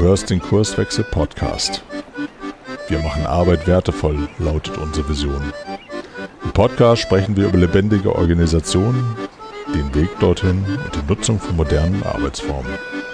hörst den Kurswechsel-Podcast. Wir machen Arbeit wertevoll, lautet unsere Vision. Im Podcast sprechen wir über lebendige Organisationen, den Weg dorthin und die Nutzung von modernen Arbeitsformen.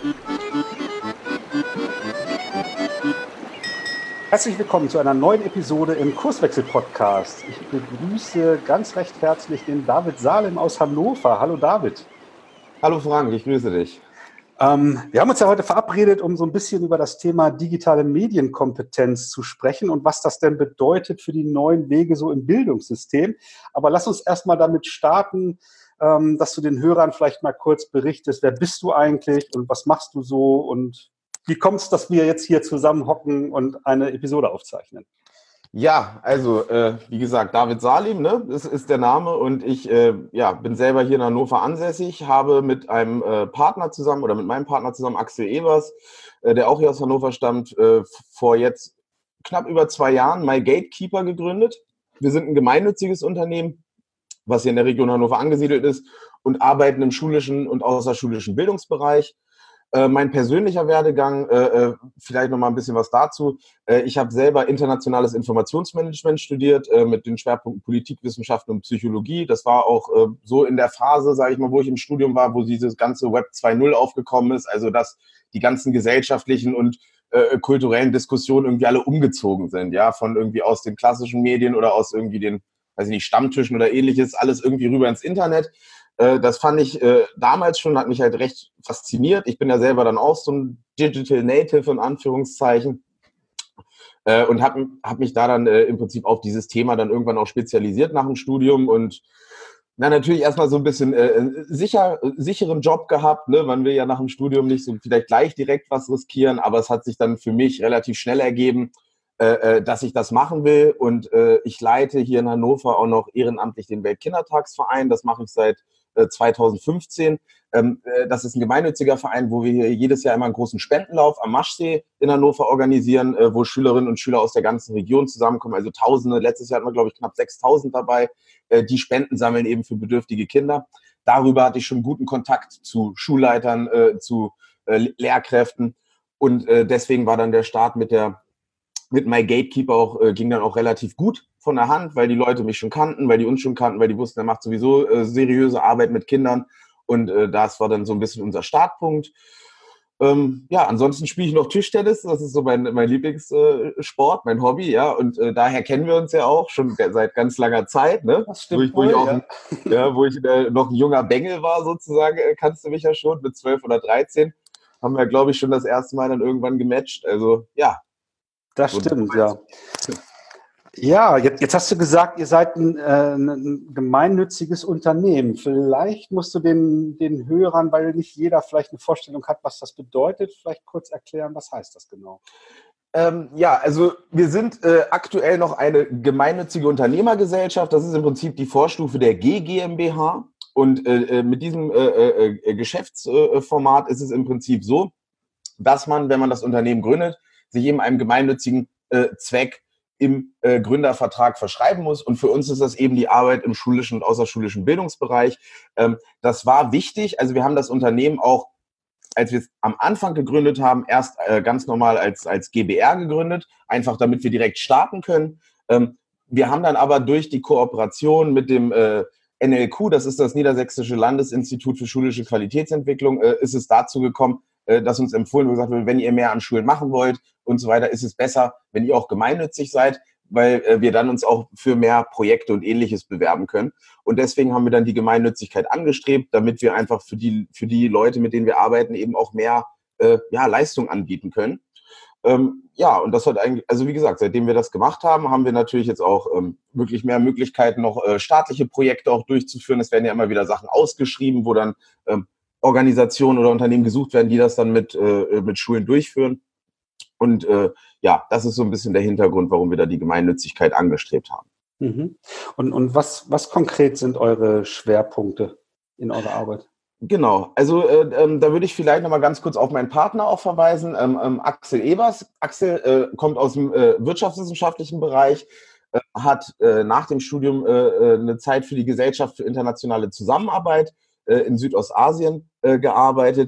Herzlich willkommen zu einer neuen Episode im Kurswechsel-Podcast. Ich begrüße ganz recht herzlich den David Salem aus Hannover. Hallo David. Hallo Frank, ich grüße dich. Wir haben uns ja heute verabredet, um so ein bisschen über das Thema digitale Medienkompetenz zu sprechen und was das denn bedeutet für die neuen Wege so im Bildungssystem. Aber lass uns erstmal damit starten, dass du den Hörern vielleicht mal kurz berichtest, wer bist du eigentlich und was machst du so und wie kommt es, dass wir jetzt hier zusammen hocken und eine Episode aufzeichnen? Ja, also wie gesagt, David Salem, ne, das ist der Name und ich bin selber hier in Hannover ansässig, habe mit einem Partner zusammen oder mit meinem Partner zusammen, Axel Evers, der auch hier aus Hannover stammt, vor jetzt knapp über 2 Jahren MyGatekeeper gegründet. Wir sind ein gemeinnütziges Unternehmen, was hier in der Region Hannover angesiedelt ist und arbeiten im schulischen und außerschulischen Bildungsbereich. Mein persönlicher Werdegang, vielleicht noch mal ein bisschen was dazu. Ich habe selber internationales Informationsmanagement studiert mit den Schwerpunkten Politikwissenschaften und Psychologie. Das war auch so in der Phase, sage ich mal, wo ich im Studium war, wo dieses ganze Web 2.0 aufgekommen ist, also dass die ganzen gesellschaftlichen und kulturellen Diskussionen irgendwie alle umgezogen sind, ja, von irgendwie aus den klassischen Medien oder aus irgendwie den, weiß ich nicht, Stammtischen oder ähnliches, alles irgendwie rüber ins Internet. Das fand ich damals schon, hat mich halt recht fasziniert. Ich bin ja selber dann auch so ein Digital Native in Anführungszeichen und hab mich da dann im Prinzip auf dieses Thema dann irgendwann auch spezialisiert nach dem Studium und natürlich erstmal so ein bisschen sicheren Job gehabt. Ne? Man will ja nach dem Studium nicht so vielleicht gleich direkt was riskieren, aber es hat sich dann für mich relativ schnell ergeben, dass ich das machen will und ich leite hier in Hannover auch noch ehrenamtlich den Weltkindertagsverein. Das mache ich seit 2015. Das ist ein gemeinnütziger Verein, wo wir hier jedes Jahr immer einen großen Spendenlauf am Maschsee in Hannover organisieren, wo Schülerinnen und Schüler aus der ganzen Region zusammenkommen, also Tausende. Letztes Jahr hatten wir, glaube ich, knapp 6.000 dabei, die Spenden sammeln eben für bedürftige Kinder. Darüber hatte ich schon guten Kontakt zu Schulleitern, zu Lehrkräften und deswegen war dann der Start mit MyGatekeeper auch, ging dann auch relativ gut von der Hand, weil die Leute mich schon kannten, weil die uns schon kannten, weil die wussten, er macht sowieso seriöse Arbeit mit Kindern und das war dann so ein bisschen unser Startpunkt. Ansonsten spiele ich noch Tischtennis, das ist so mein Lieblingssport, mein Hobby, ja, und daher kennen wir uns ja auch schon seit ganz langer Zeit, ne? Das stimmt wo ich noch ein junger Bengel war sozusagen, kannst du mich ja schon, mit 12 oder 13, haben wir, glaube ich, schon das erste Mal dann irgendwann gematcht, also ja. Das stimmt, ja. Ja, jetzt hast du gesagt, ihr seid ein gemeinnütziges Unternehmen. Vielleicht musst du den Hörern, weil nicht jeder vielleicht eine Vorstellung hat, was das bedeutet, vielleicht kurz erklären, was heißt das genau? Also wir sind aktuell noch eine gemeinnützige Unternehmergesellschaft. Das ist im Prinzip die Vorstufe der G GmbH. Und mit diesem Geschäftsformat ist es im Prinzip so, dass man, wenn man das Unternehmen gründet, sich eben einem gemeinnützigen Zweck im Gründervertrag verschreiben muss. Und für uns ist das eben die Arbeit im schulischen und außerschulischen Bildungsbereich. Das war wichtig. Also wir haben das Unternehmen auch, als wir es am Anfang gegründet haben, erst ganz normal als GbR gegründet, einfach damit wir direkt starten können. Wir haben dann aber durch die Kooperation mit dem NLQ, das ist das Niedersächsische Landesinstitut für schulische Qualitätsentwicklung, ist es dazu gekommen, dass uns empfohlen wird, gesagt wird, wenn ihr mehr an Schulen machen wollt und so weiter, ist es besser, wenn ihr auch gemeinnützig seid, weil wir dann uns auch für mehr Projekte und Ähnliches bewerben können. Und deswegen haben wir dann die Gemeinnützigkeit angestrebt, damit wir einfach für die Leute, mit denen wir arbeiten, eben auch mehr Leistung anbieten können. Und das hat eigentlich, also wie gesagt, seitdem wir das gemacht haben, haben wir natürlich jetzt auch wirklich mehr Möglichkeiten, noch staatliche Projekte auch durchzuführen. Es werden ja immer wieder Sachen ausgeschrieben, wo dann Organisationen oder Unternehmen gesucht werden, die das dann mit Schulen durchführen. Und das ist so ein bisschen der Hintergrund, warum wir da die Gemeinnützigkeit angestrebt haben. Mhm. Und was konkret sind eure Schwerpunkte in eurer Arbeit? Genau, also da würde ich vielleicht nochmal ganz kurz auf meinen Partner auch verweisen, Axel Evers. Axel kommt aus dem wirtschaftswissenschaftlichen Bereich, hat nach dem Studium eine Zeit für die Gesellschaft für internationale Zusammenarbeit in Südostasien gearbeitet.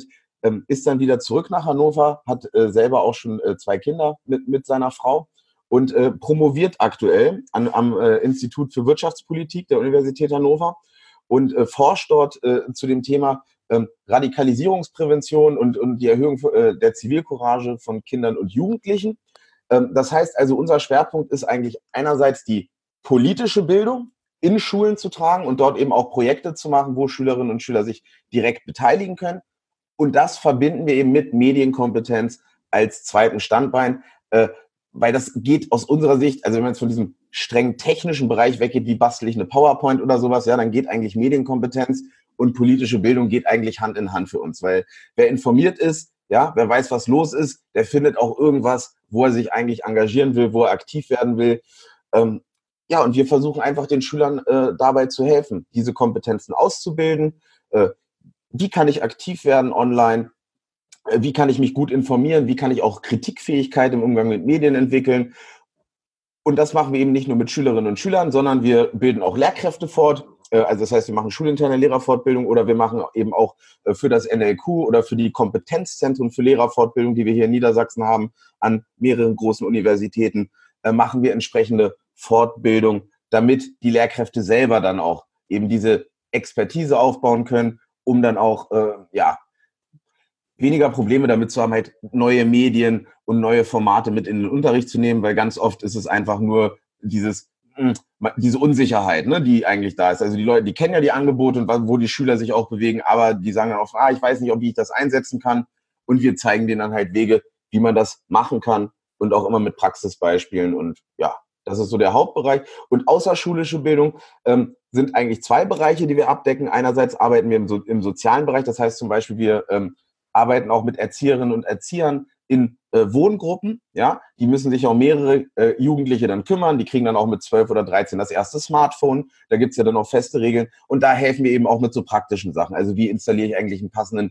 ist dann wieder zurück nach Hannover, hat selber auch schon 2 Kinder mit seiner Frau und promoviert aktuell am Institut für Wirtschaftspolitik der Universität Hannover und forscht dort zu dem Thema Radikalisierungsprävention und die Erhöhung der Zivilcourage von Kindern und Jugendlichen. Das heißt also, unser Schwerpunkt ist eigentlich einerseits die politische Bildung in Schulen zu tragen und dort eben auch Projekte zu machen, wo Schülerinnen und Schüler sich direkt beteiligen können. Und das verbinden wir eben mit Medienkompetenz als zweiten Standbein, weil das geht aus unserer Sicht, also wenn man jetzt von diesem streng technischen Bereich weggeht, wie bastel ich eine PowerPoint oder sowas, ja, dann geht eigentlich Medienkompetenz und politische Bildung geht eigentlich Hand in Hand für uns, weil wer informiert ist, ja, wer weiß, was los ist, der findet auch irgendwas, wo er sich eigentlich engagieren will, wo er aktiv werden will. Ja, und wir versuchen einfach den Schülern dabei zu helfen, diese Kompetenzen auszubilden. Wie kann ich aktiv werden online? Wie kann ich mich gut informieren? Wie kann ich auch Kritikfähigkeit im Umgang mit Medien entwickeln? Und das machen wir eben nicht nur mit Schülerinnen und Schülern, sondern wir bilden auch Lehrkräfte fort. Also das heißt, wir machen schulinterne Lehrerfortbildung oder wir machen eben auch für das NLQ oder für die Kompetenzzentren für Lehrerfortbildung, die wir hier in Niedersachsen haben, an mehreren großen Universitäten, machen wir entsprechende Fortbildung, damit die Lehrkräfte selber dann auch eben diese Expertise aufbauen können, um dann auch weniger Probleme damit zu haben, halt neue Medien und neue Formate mit in den Unterricht zu nehmen, weil ganz oft ist es einfach nur diese Unsicherheit, ne, die eigentlich da ist. Also die Leute, die kennen ja die Angebote und wo die Schüler sich auch bewegen, aber die sagen dann oft, ich weiß nicht, wie ich das einsetzen kann. Und wir zeigen denen dann halt Wege, wie man das machen kann und auch immer mit Praxisbeispielen. Und ja, das ist so der Hauptbereich. Und außerschulische Bildung sind eigentlich 2 Bereiche, die wir abdecken. Einerseits arbeiten wir im sozialen Bereich. Das heißt zum Beispiel, wir arbeiten auch mit Erzieherinnen und Erziehern in Wohngruppen. Ja, die müssen sich auch mehrere Jugendliche dann kümmern. Die kriegen dann auch mit 12 oder 13 das erste Smartphone. Da gibt's ja dann auch feste Regeln. Und da helfen wir eben auch mit so praktischen Sachen. Also wie installiere ich eigentlich einen passenden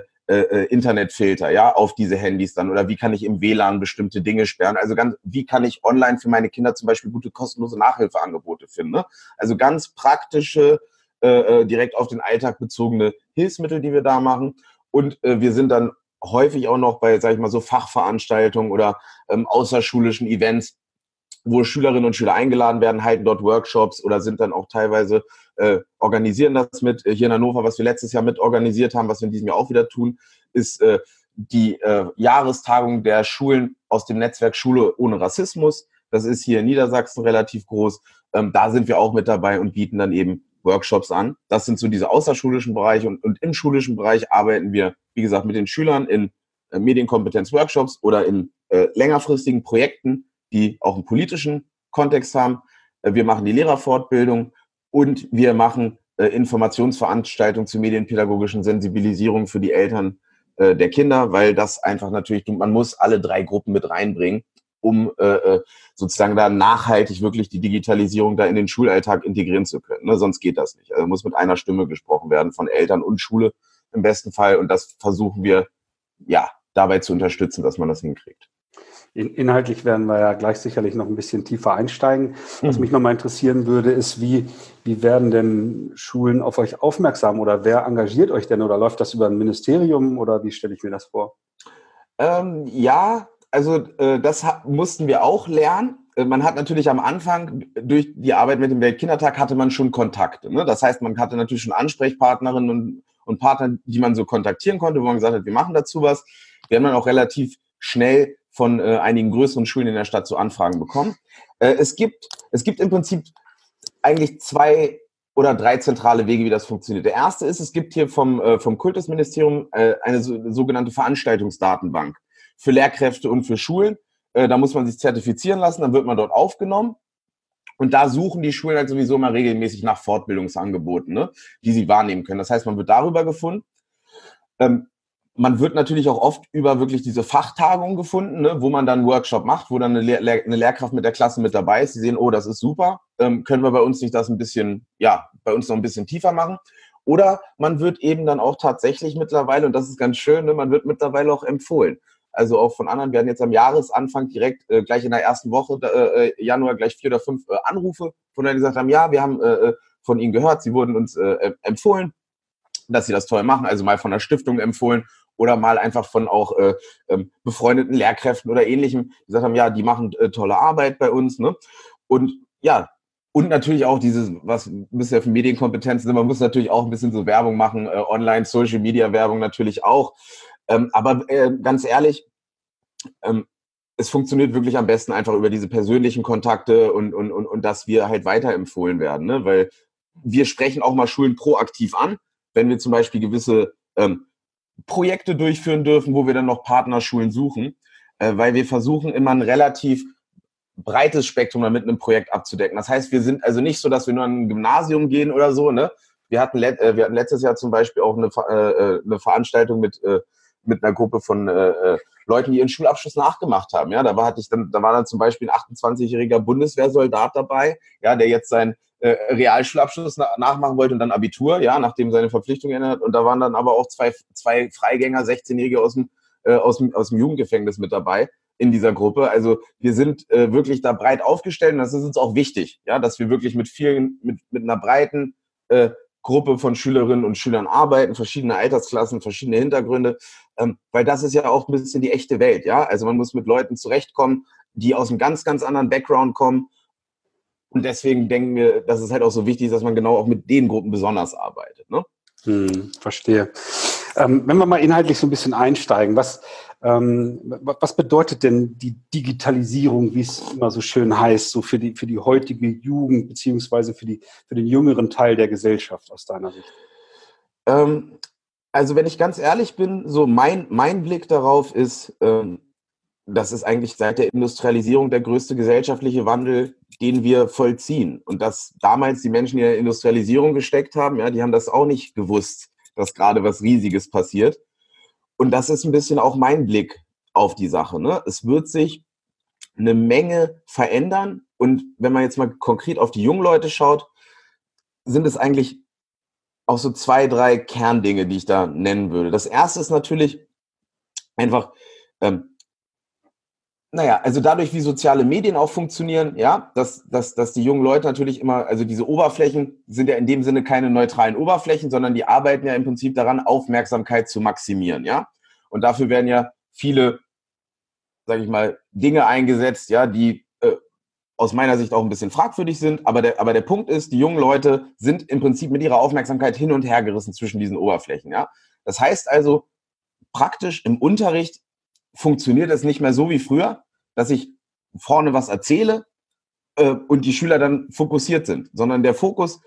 Internetfilter, ja, auf diese Handys dann, oder wie kann ich im WLAN bestimmte Dinge sperren, also wie kann ich online für meine Kinder zum Beispiel gute kostenlose Nachhilfeangebote finden, ne? Also ganz praktische, direkt auf den Alltag bezogene Hilfsmittel, die wir da machen, und wir sind dann häufig auch noch bei, sag ich mal, so Fachveranstaltungen oder außerschulischen Events, wo Schülerinnen und Schüler eingeladen werden, halten dort Workshops oder sind dann auch teilweise, organisieren das mit. Hier in Hannover, was wir letztes Jahr mit organisiert haben, was wir in diesem Jahr auch wieder tun, ist die Jahrestagung der Schulen aus dem Netzwerk Schule ohne Rassismus. Das ist hier in Niedersachsen relativ groß. Da sind wir auch mit dabei und bieten dann eben Workshops an. Das sind so diese außerschulischen Bereiche, und im schulischen Bereich arbeiten wir, wie gesagt, mit den Schülern in Medienkompetenz-Workshops oder in längerfristigen Projekten, die auch einen politischen Kontext haben. Wir machen die Lehrerfortbildung und wir machen Informationsveranstaltungen zur medienpädagogischen Sensibilisierung für die Eltern der Kinder, weil das einfach natürlich, man muss alle 3 Gruppen mit reinbringen, um sozusagen da nachhaltig wirklich die Digitalisierung da in den Schulalltag integrieren zu können. Ne? Sonst geht das nicht. Also muss mit einer Stimme gesprochen werden von Eltern und Schule im besten Fall. Und das versuchen wir ja dabei zu unterstützen, dass man das hinkriegt. Inhaltlich werden wir ja gleich sicherlich noch ein bisschen tiefer einsteigen. Was mich nochmal interessieren würde, ist, wie werden denn Schulen auf euch aufmerksam oder wer engagiert euch denn, oder läuft das über ein Ministerium oder wie stelle ich mir das vor? Ja, also das mussten wir auch lernen. Man hat natürlich am Anfang durch die Arbeit mit dem Weltkindertag hatte man schon Kontakte. Ne? Das heißt, man hatte natürlich schon Ansprechpartnerinnen und Partner, die man so kontaktieren konnte, wo man gesagt hat, wir machen dazu was. Wir haben dann auch relativ schnell von einigen größeren Schulen in der Stadt so Anfragen bekommen. Es gibt im Prinzip eigentlich 2 oder 3 zentrale Wege, wie das funktioniert. Der erste ist, es gibt hier vom Kultusministerium eine sogenannte Veranstaltungsdatenbank für Lehrkräfte und für Schulen. Da muss man sich zertifizieren lassen, dann wird man dort aufgenommen. Und da suchen die Schulen halt sowieso mal regelmäßig nach Fortbildungsangeboten, ne, die sie wahrnehmen können. Das heißt, man wird darüber gefunden. Man wird natürlich auch oft über wirklich diese Fachtagungen gefunden, ne, wo man dann einen Workshop macht, wo dann eine Lehrkraft mit der Klasse mit dabei ist. Die sehen, oh, das ist super. Können wir bei uns nicht das ein bisschen, bei uns noch ein bisschen tiefer machen? Oder man wird eben dann auch tatsächlich mittlerweile, und das ist ganz schön, ne, man wird mittlerweile auch empfohlen. Also auch von anderen. Wir hatten jetzt am Jahresanfang direkt gleich in der ersten Woche, Januar, gleich 4 oder 5 Anrufe, von denen die gesagt haben, ja, wir haben von Ihnen gehört, Sie wurden uns empfohlen. dass sie das toll machen, also mal von der Stiftung empfohlen oder mal einfach von auch befreundeten Lehrkräften oder Ähnlichem, die gesagt haben, ja, die machen tolle Arbeit bei uns, ne? Und ja, und natürlich auch dieses, was bisher für Medienkompetenz sind, man muss natürlich auch ein bisschen so Werbung machen, online, Social Media Werbung natürlich auch. Aber ganz ehrlich, es funktioniert wirklich am besten einfach über diese persönlichen Kontakte und dass wir halt weiterempfohlen werden, ne? Weil wir sprechen auch mal Schulen proaktiv an, wenn wir zum Beispiel gewisse Projekte durchführen dürfen, wo wir dann noch Partnerschulen suchen, weil wir versuchen immer ein relativ breites Spektrum mit einem Projekt abzudecken. Das heißt, wir sind also nicht so, dass wir nur an ein Gymnasium gehen oder so, ne? Wir hatten letztes Jahr zum Beispiel auch eine Veranstaltung mit einer Gruppe von Leuten, die ihren Schulabschluss nachgemacht haben. Ja, da war dann zum Beispiel ein 28-jähriger Bundeswehrsoldat dabei, ja, der jetzt seinen Realschulabschluss nachmachen wollte und dann Abitur, ja, nachdem seine Verpflichtung geändert hat. Und da waren dann aber auch zwei Freigänger, 16-Jährige aus dem Jugendgefängnis mit dabei in dieser Gruppe. Also wir sind wirklich da breit aufgestellt und das ist uns auch wichtig, ja, dass wir wirklich mit einer breiten Gruppe von Schülerinnen und Schülern arbeiten, verschiedene Altersklassen, verschiedene Hintergründe, weil das ist ja auch ein bisschen die echte Welt, ja. Also man muss mit Leuten zurechtkommen, die aus einem ganz, ganz anderen Background kommen. Und deswegen denken wir, dass es halt auch so wichtig ist, dass man genau auch mit den Gruppen besonders arbeitet, ne? Verstehe. Wenn wir mal inhaltlich so ein bisschen einsteigen, was bedeutet denn die Digitalisierung, wie es immer so schön heißt, so für die heutige Jugend beziehungsweise für den jüngeren Teil der Gesellschaft aus deiner Sicht? Also wenn ich ganz ehrlich bin, so mein Blick darauf ist, das ist eigentlich seit der Industrialisierung der größte gesellschaftliche Wandel, den wir vollziehen. Und dass damals die Menschen, die in der Industrialisierung gesteckt haben, ja, die haben das auch nicht gewusst, dass gerade was Riesiges passiert. Und das ist ein bisschen auch mein Blick auf die Sache, ne? Es wird sich eine Menge verändern. Und wenn man jetzt mal konkret auf die jungen Leute schaut, sind es eigentlich auch so 2, 3 Kerndinge, die ich da nennen würde. Das erste ist natürlich einfach, also dadurch, wie soziale Medien auch funktionieren, ja, dass die jungen Leute natürlich immer, also diese Oberflächen sind ja in dem Sinne keine neutralen Oberflächen, sondern die arbeiten ja im Prinzip daran, Aufmerksamkeit zu maximieren, ja. Und dafür werden ja viele, sage ich mal, Dinge eingesetzt, ja, die aus meiner Sicht auch ein bisschen fragwürdig sind. Aber der Punkt ist, die jungen Leute sind im Prinzip mit ihrer Aufmerksamkeit hin und her gerissen zwischen diesen Oberflächen, ja. Das heißt also, praktisch im Unterricht funktioniert es nicht mehr so wie früher, dass ich vorne was erzähle und die Schüler dann fokussiert sind, sondern den Fokus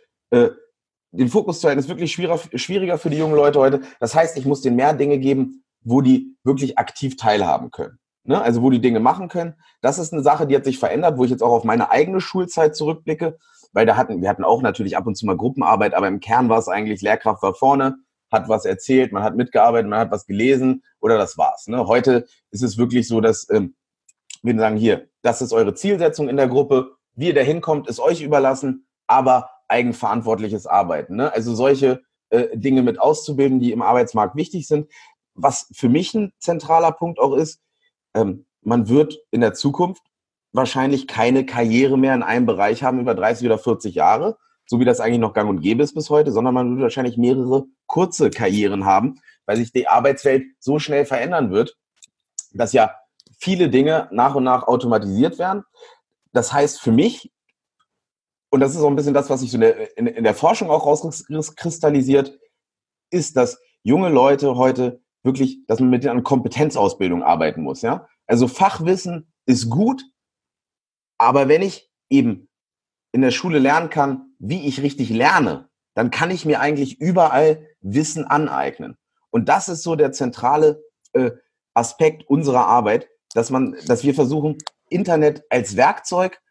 zu halten ist wirklich schwieriger für die jungen Leute heute. Das heißt, ich muss denen mehr Dinge geben, wo die wirklich aktiv teilhaben können, ne? Also wo die Dinge machen können. Das ist eine Sache, die hat sich verändert, wo ich jetzt auch auf meine eigene Schulzeit zurückblicke, weil wir hatten auch natürlich ab und zu mal Gruppenarbeit, aber im Kern war es eigentlich, Lehrkraft war vorne, hat was erzählt, man hat mitgearbeitet, man hat was gelesen oder das war's, ne? Heute ist es wirklich so, dass wir sagen, hier, das ist eure Zielsetzung in der Gruppe, wie ihr da hinkommt, ist euch überlassen, aber eigenverantwortliches Arbeiten, ne? Also solche Dinge mit auszubilden, die im Arbeitsmarkt wichtig sind. Was für mich ein zentraler Punkt auch ist, man wird in der Zukunft wahrscheinlich keine Karriere mehr in einem Bereich haben über 30 oder 40 Jahre, so wie das eigentlich noch gang und gäbe ist bis heute, sondern man wird wahrscheinlich mehrere kurze Karrieren haben, weil sich die Arbeitswelt so schnell verändern wird, dass ja viele Dinge nach und nach automatisiert werden. Das heißt für mich, und das ist auch ein bisschen das, was sich so in der Forschung auch rauskristallisiert, ist, dass junge Leute heute wirklich, dass man mit denen an Kompetenzausbildung arbeiten muss, ja. Also Fachwissen ist gut, aber wenn ich eben in der Schule lernen kann, wie ich richtig lerne, dann kann ich mir eigentlich überall Wissen aneignen. Und das ist so der zentrale Aspekt unserer Arbeit, dass wir versuchen, Internet als Werkzeug,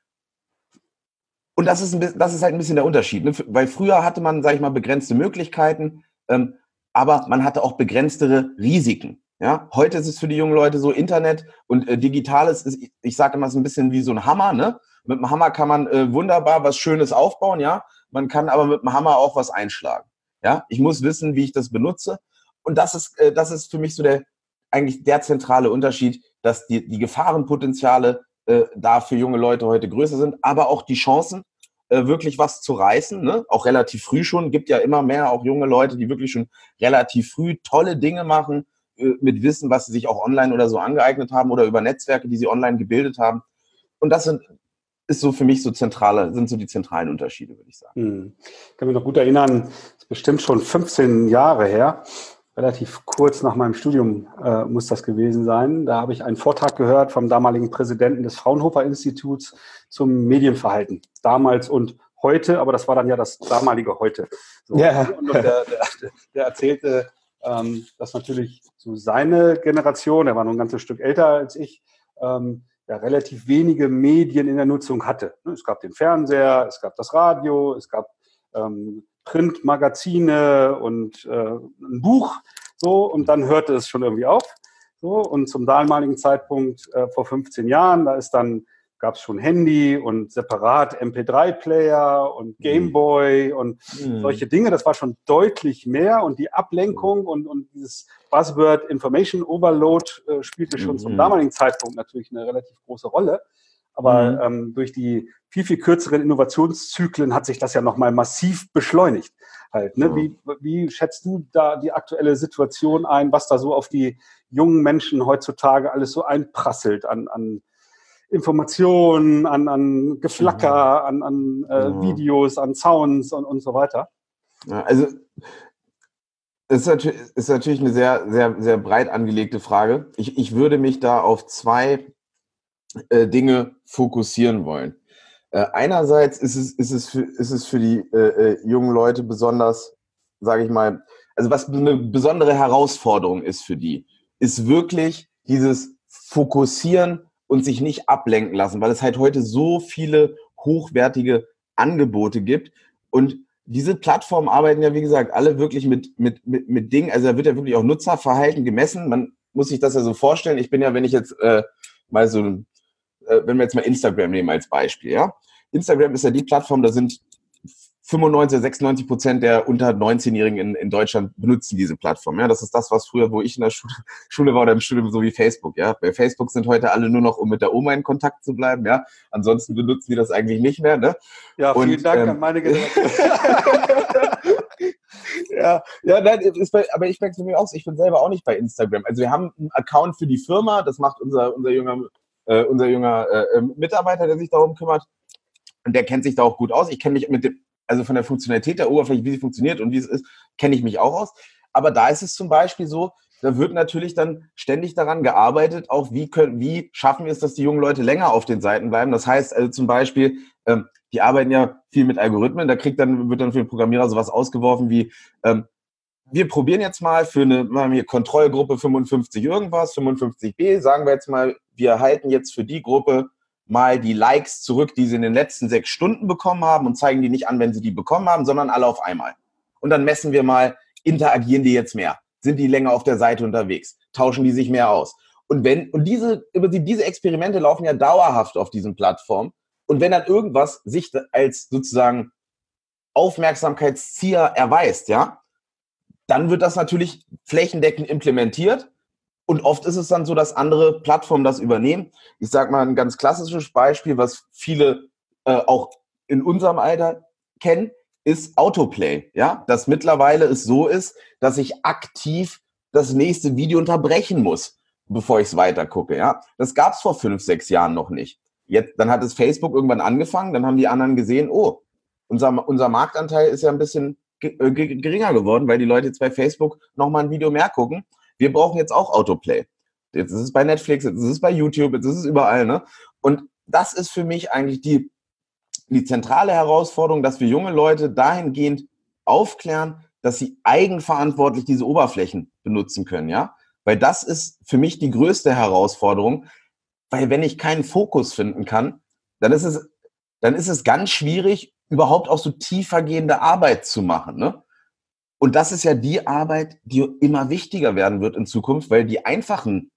und das ist halt ein bisschen der Unterschied, ne? Weil früher hatte man, sage ich mal, begrenzte Möglichkeiten, aber man hatte auch begrenztere Risiken. Ja? Heute ist es für die jungen Leute so, Internet und Digitales ist, ich sage immer, so ein bisschen wie so ein Hammer, ne? Mit dem Hammer kann man wunderbar was Schönes aufbauen, ja. Man kann aber mit dem Hammer auch was einschlagen. Ja, ich muss wissen, wie ich das benutze. Und das ist für mich so eigentlich der zentrale Unterschied, dass die Gefahrenpotenziale da für junge Leute heute größer sind, aber auch die Chancen. wirklich was zu reißen, ne? Auch relativ früh schon. Gibt ja immer mehr auch junge Leute, die wirklich schon relativ früh tolle Dinge machen, mit Wissen, was sie sich auch online oder so angeeignet haben oder über Netzwerke, die sie online gebildet haben. Und das ist so für mich sind so die zentralen Unterschiede, würde ich sagen. Ich kann mich noch gut erinnern, das ist bestimmt schon 15 Jahre her, relativ kurz nach meinem Studium muss das gewesen sein. Da habe ich einen Vortrag gehört vom damaligen Präsidenten des Fraunhofer-Instituts zum Medienverhalten. Damals und heute, aber das war dann ja das damalige Heute. So. Ja. Und der erzählte, dass natürlich so seine Generation, er war noch ein ganzes Stück älter als ich, ja, relativ wenige Medien in der Nutzung hatte. Es gab den Fernseher, es gab das Radio, es gab Printmagazine und ein Buch, so, und dann hörte es schon irgendwie auf. So, und zum damaligen Zeitpunkt vor 15 Jahren, gab es schon Handy und separat MP3-Player und Gameboy und solche Dinge. Das war schon deutlich mehr, und die Ablenkung und dieses Buzzword Information Overload spielte schon zum damaligen Zeitpunkt natürlich eine relativ große Rolle. Aber durch die viel, viel kürzeren Innovationszyklen hat sich das ja nochmal massiv beschleunigt. Halt, ne? Wie schätzt du da die aktuelle Situation ein, was da so auf die jungen Menschen heutzutage alles so einprasselt an Informationen, an Geflacker, an Videos, an Sounds und so weiter? Ja, also es ist natürlich eine sehr, sehr, sehr breit angelegte Frage. Ich würde mich da auf zwei Dinge fokussieren wollen. Einerseits ist es für die jungen Leute besonders, sage ich mal, also was eine besondere Herausforderung ist für die, ist wirklich dieses Fokussieren und sich nicht ablenken lassen, weil es halt heute so viele hochwertige Angebote gibt. Und diese Plattformen arbeiten ja, wie gesagt, alle wirklich mit Dingen, also da wird ja wirklich auch Nutzerverhalten gemessen. Man muss sich das ja so vorstellen. Ich bin ja, wenn ich jetzt wenn wir jetzt mal Instagram nehmen als Beispiel, ja. Instagram ist ja die Plattform, da sind 96% der unter 19-Jährigen in Deutschland benutzen diese Plattform. Ja, das ist das, was früher, wo ich in der Schule war oder im Studium, so wie Facebook. Ja, bei Facebook sind heute alle nur noch, um mit der Oma in Kontakt zu bleiben. Ja, ansonsten benutzen die das eigentlich nicht mehr. Ne? Ja, vielen Dank an meine Generation. Nein, aber ich merke es für mich auch, ich bin selber auch nicht bei Instagram. Also wir haben einen Account für die Firma, das macht unser junger Mitarbeiter, der sich darum kümmert. Und der kennt sich da auch gut aus. Ich kenne mich also von der Funktionalität der Oberfläche, wie sie funktioniert und wie es ist, kenne ich mich auch aus. Aber da ist es zum Beispiel so, da wird natürlich dann ständig daran gearbeitet, auch wie schaffen wir es, dass die jungen Leute länger auf den Seiten bleiben. Das heißt also zum Beispiel, die arbeiten ja viel mit Algorithmen, da wird dann für den Programmierer sowas ausgeworfen wie, wir probieren jetzt mal machen wir Kontrollgruppe 55 irgendwas, 55b, sagen wir jetzt mal, wir halten jetzt für die Gruppe mal die Likes zurück, die sie in den letzten 6 Stunden bekommen haben, und zeigen die nicht an, wenn sie die bekommen haben, sondern alle auf einmal. Und dann messen wir mal, interagieren die jetzt mehr? Sind die länger auf der Seite unterwegs? Tauschen die sich mehr aus? Und diese Experimente laufen ja dauerhaft auf diesen Plattformen. Und wenn dann irgendwas sich als sozusagen Aufmerksamkeitszieher erweist, ja, dann wird das natürlich flächendeckend implementiert. Und oft ist es dann so, dass andere Plattformen das übernehmen. Ich sage mal ein ganz klassisches Beispiel, was viele auch in unserem Alter kennen, ist Autoplay. Ja? Dass mittlerweile es so ist, dass ich aktiv das nächste Video unterbrechen muss, bevor ich es weiter gucke. Ja? Das gab es vor 5, 6 Jahren noch nicht. Dann hat es Facebook irgendwann angefangen, dann haben die anderen gesehen, oh, unser Marktanteil ist ja ein bisschen geringer geworden, weil die Leute jetzt bei Facebook nochmal ein Video mehr gucken. Wir brauchen jetzt auch Autoplay. Jetzt ist es bei Netflix, jetzt ist es bei YouTube, jetzt ist es überall. Ne? Und das ist für mich eigentlich die zentrale Herausforderung, dass wir junge Leute dahingehend aufklären, dass sie eigenverantwortlich diese Oberflächen benutzen können. Ja? Weil das ist für mich die größte Herausforderung, weil wenn ich keinen Fokus finden kann, dann ist es ganz schwierig, überhaupt auch so tiefergehende Arbeit zu machen. Ne? Und das ist ja die Arbeit, die immer wichtiger werden wird in Zukunft, weil die einfachen,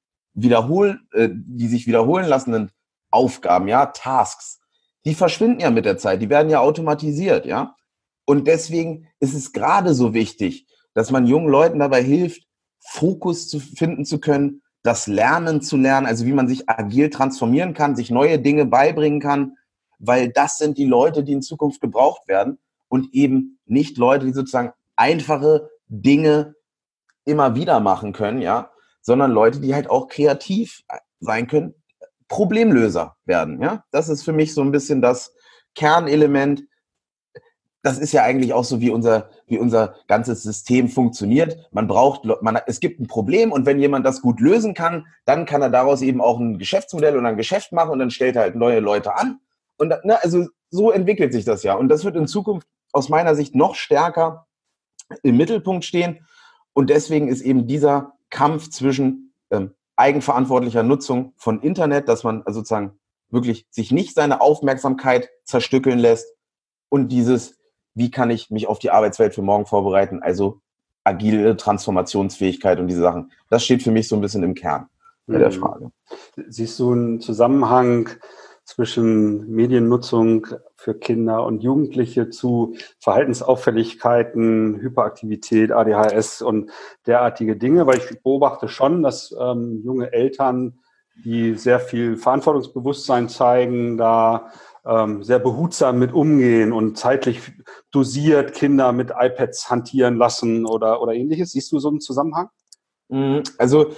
die sich wiederholen lassenden Aufgaben, ja, Tasks, die verschwinden ja mit der Zeit, die werden ja automatisiert, ja. Und deswegen ist es gerade so wichtig, dass man jungen Leuten dabei hilft, Fokus finden zu können, das Lernen zu lernen, also wie man sich agil transformieren kann, sich neue Dinge beibringen kann, weil das sind die Leute, die in Zukunft gebraucht werden und eben nicht Leute, die sozusagen einfache Dinge immer wieder machen können, ja, sondern Leute, die halt auch kreativ sein können, Problemlöser werden, ja. Das ist für mich so ein bisschen das Kernelement. Das ist ja eigentlich auch so, wie unser ganzes System funktioniert. Es gibt ein Problem und wenn jemand das gut lösen kann, dann kann er daraus eben auch ein Geschäftsmodell oder ein Geschäft machen und dann stellt er halt neue Leute an. Und also so entwickelt sich das ja. Und das wird in Zukunft aus meiner Sicht noch stärker im Mittelpunkt stehen. Und deswegen ist eben dieser Kampf zwischen eigenverantwortlicher Nutzung von Internet, dass man also sozusagen wirklich sich nicht seine Aufmerksamkeit zerstückeln lässt und dieses, wie kann ich mich auf die Arbeitswelt für morgen vorbereiten, also agile Transformationsfähigkeit und diese Sachen. Das steht für mich so ein bisschen im Kern der Frage. Siehst du einen Zusammenhang zwischen Mediennutzung für Kinder und Jugendliche zu Verhaltensauffälligkeiten, Hyperaktivität, ADHS und derartige Dinge? Weil ich beobachte schon, dass junge Eltern, die sehr viel Verantwortungsbewusstsein zeigen, da sehr behutsam mit umgehen und zeitlich dosiert Kinder mit iPads hantieren lassen oder ähnliches. Siehst du so einen Zusammenhang? Also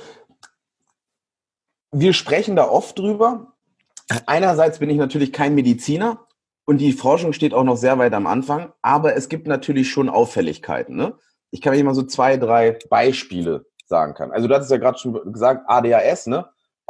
wir sprechen da oft drüber. Einerseits bin ich natürlich kein Mediziner und die Forschung steht auch noch sehr weit am Anfang, aber es gibt natürlich schon Auffälligkeiten. Ne? Ich kann mir mal so 2, 3 Beispiele sagen kann. Also du hattest ja gerade schon gesagt, ADHS, ne?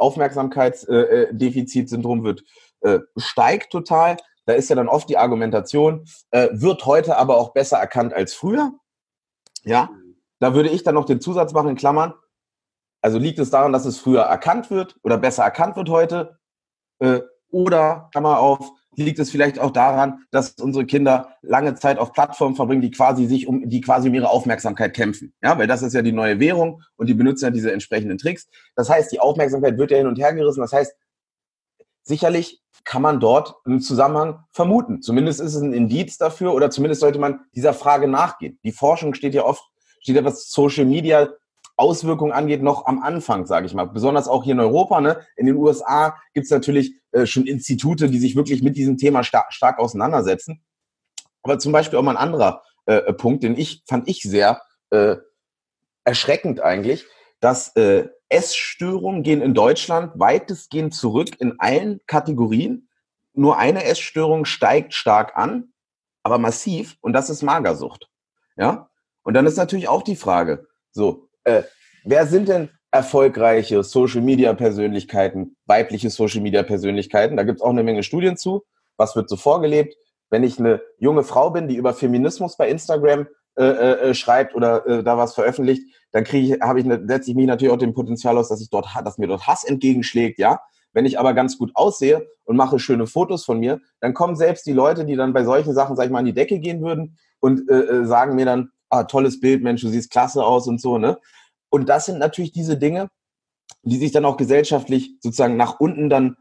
Aufmerksamkeitsdefizitsyndrom steigt total. Da ist ja dann oft die Argumentation, wird heute aber auch besser erkannt als früher. Ja, da würde ich dann noch den Zusatz machen in Klammern. Also liegt es daran, dass es früher erkannt wird oder besser erkannt wird heute? Oder, Klammer auf, liegt es vielleicht auch daran, dass unsere Kinder lange Zeit auf Plattformen verbringen, die quasi um ihre Aufmerksamkeit kämpfen. Ja, weil das ist ja die neue Währung und die benutzen ja diese entsprechenden Tricks. Das heißt, die Aufmerksamkeit wird ja hin und her gerissen. Das heißt, sicherlich kann man dort einen Zusammenhang vermuten. Zumindest ist es ein Indiz dafür oder zumindest sollte man dieser Frage nachgehen. Die Forschung steht ja, was Social Media Auswirkungen angeht, noch am Anfang, sage ich mal. Besonders auch hier in Europa. Ne? In den USA gibt es natürlich schon Institute, die sich wirklich mit diesem Thema stark auseinandersetzen. Aber zum Beispiel auch mal ein anderer Punkt, fand ich sehr erschreckend eigentlich, dass Essstörungen gehen in Deutschland weitestgehend zurück in allen Kategorien. Nur eine Essstörung steigt stark an, aber massiv, und das ist Magersucht. Ja? Und dann ist natürlich auch die Frage, so, wer sind denn erfolgreiche Social-Media-Persönlichkeiten, weibliche Social-Media-Persönlichkeiten? Da gibt es auch eine Menge Studien zu. Was wird so vorgelebt? Wenn ich eine junge Frau bin, die über Feminismus bei Instagram schreibt oder da was veröffentlicht, dann setze ich mich natürlich auch dem Potenzial aus, dass mir dort Hass entgegenschlägt, ja. Wenn ich aber ganz gut aussehe und mache schöne Fotos von mir, dann kommen selbst die Leute, die dann bei solchen Sachen, sag ich mal, an die Decke gehen würden und sagen mir dann, tolles Bild, Mensch, du siehst klasse aus und so, ne? Und das sind natürlich diese Dinge, die sich dann auch gesellschaftlich sozusagen nach unten dann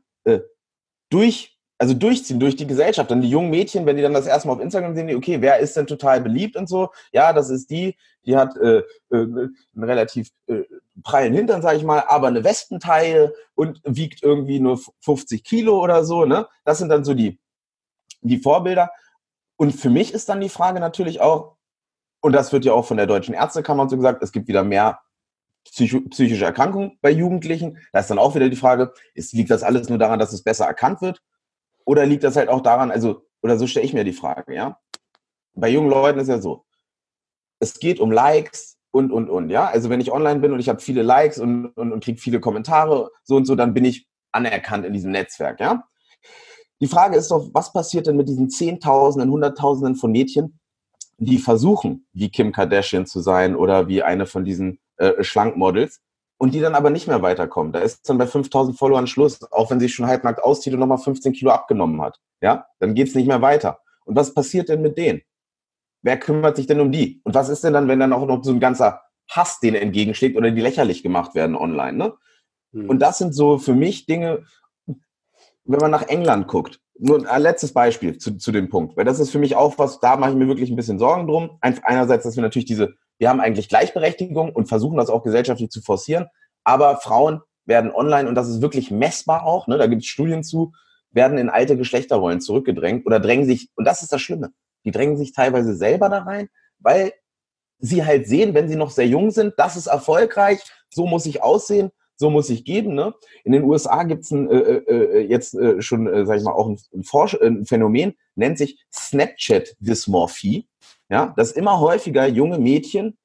durchziehen durch die Gesellschaft. Dann die jungen Mädchen, wenn die dann das erste Mal auf Instagram sehen, okay, wer ist denn total beliebt und so? Ja, das ist die hat einen relativ prallen Hintern, sage ich mal, aber eine Westentaille und wiegt irgendwie nur 50 Kilo oder so, ne? Das sind dann so die Vorbilder. Und für mich ist dann die Frage natürlich auch, und das wird ja auch von der Deutschen Ärztekammer und so gesagt, es gibt wieder mehr psychische Erkrankungen bei Jugendlichen. Da ist dann auch wieder die Frage, liegt das alles nur daran, dass es besser erkannt wird? Oder liegt das halt auch daran, oder so stelle ich mir die Frage, ja? Bei jungen Leuten ist ja so, es geht um Likes und, ja? Also wenn ich online bin und ich habe viele Likes und kriege viele Kommentare, so und so, dann bin ich anerkannt in diesem Netzwerk, ja? Die Frage ist doch, was passiert denn mit diesen Zehntausenden, Hunderttausenden von Mädchen, die versuchen, wie Kim Kardashian zu sein oder wie eine von diesen Schlankmodels und die dann aber nicht mehr weiterkommen. Da ist dann bei 5.000 Followern Schluss, auch wenn sie sich schon halbnackt auszieht und nochmal 15 Kilo abgenommen hat. Ja, dann geht's nicht mehr weiter. Und was passiert denn mit denen? Wer kümmert sich denn um die? Und was ist denn dann, wenn dann auch noch so ein ganzer Hass denen entgegenschlägt oder die lächerlich gemacht werden online? Ne? Und das sind so für mich Dinge, wenn man nach England guckt, nur ein letztes Beispiel zu dem Punkt, weil das ist für mich auch was, da mache ich mir wirklich ein bisschen Sorgen drum. Einerseits, dass wir natürlich wir haben eigentlich Gleichberechtigung und versuchen das auch gesellschaftlich zu forcieren, aber Frauen werden online, und das ist wirklich messbar auch, ne, da gibt es Studien zu, werden in alte Geschlechterrollen zurückgedrängt oder drängen sich, und das ist das Schlimme, die drängen sich teilweise selber da rein, weil sie halt sehen, wenn sie noch sehr jung sind, das ist erfolgreich, so muss ich aussehen, so muss ich geben. Ne? In den USA gibt es sag ich mal, auch ein Phänomen, nennt sich Snapchat-Dysmorphie, ja? Dass immer häufiger junge Mädchen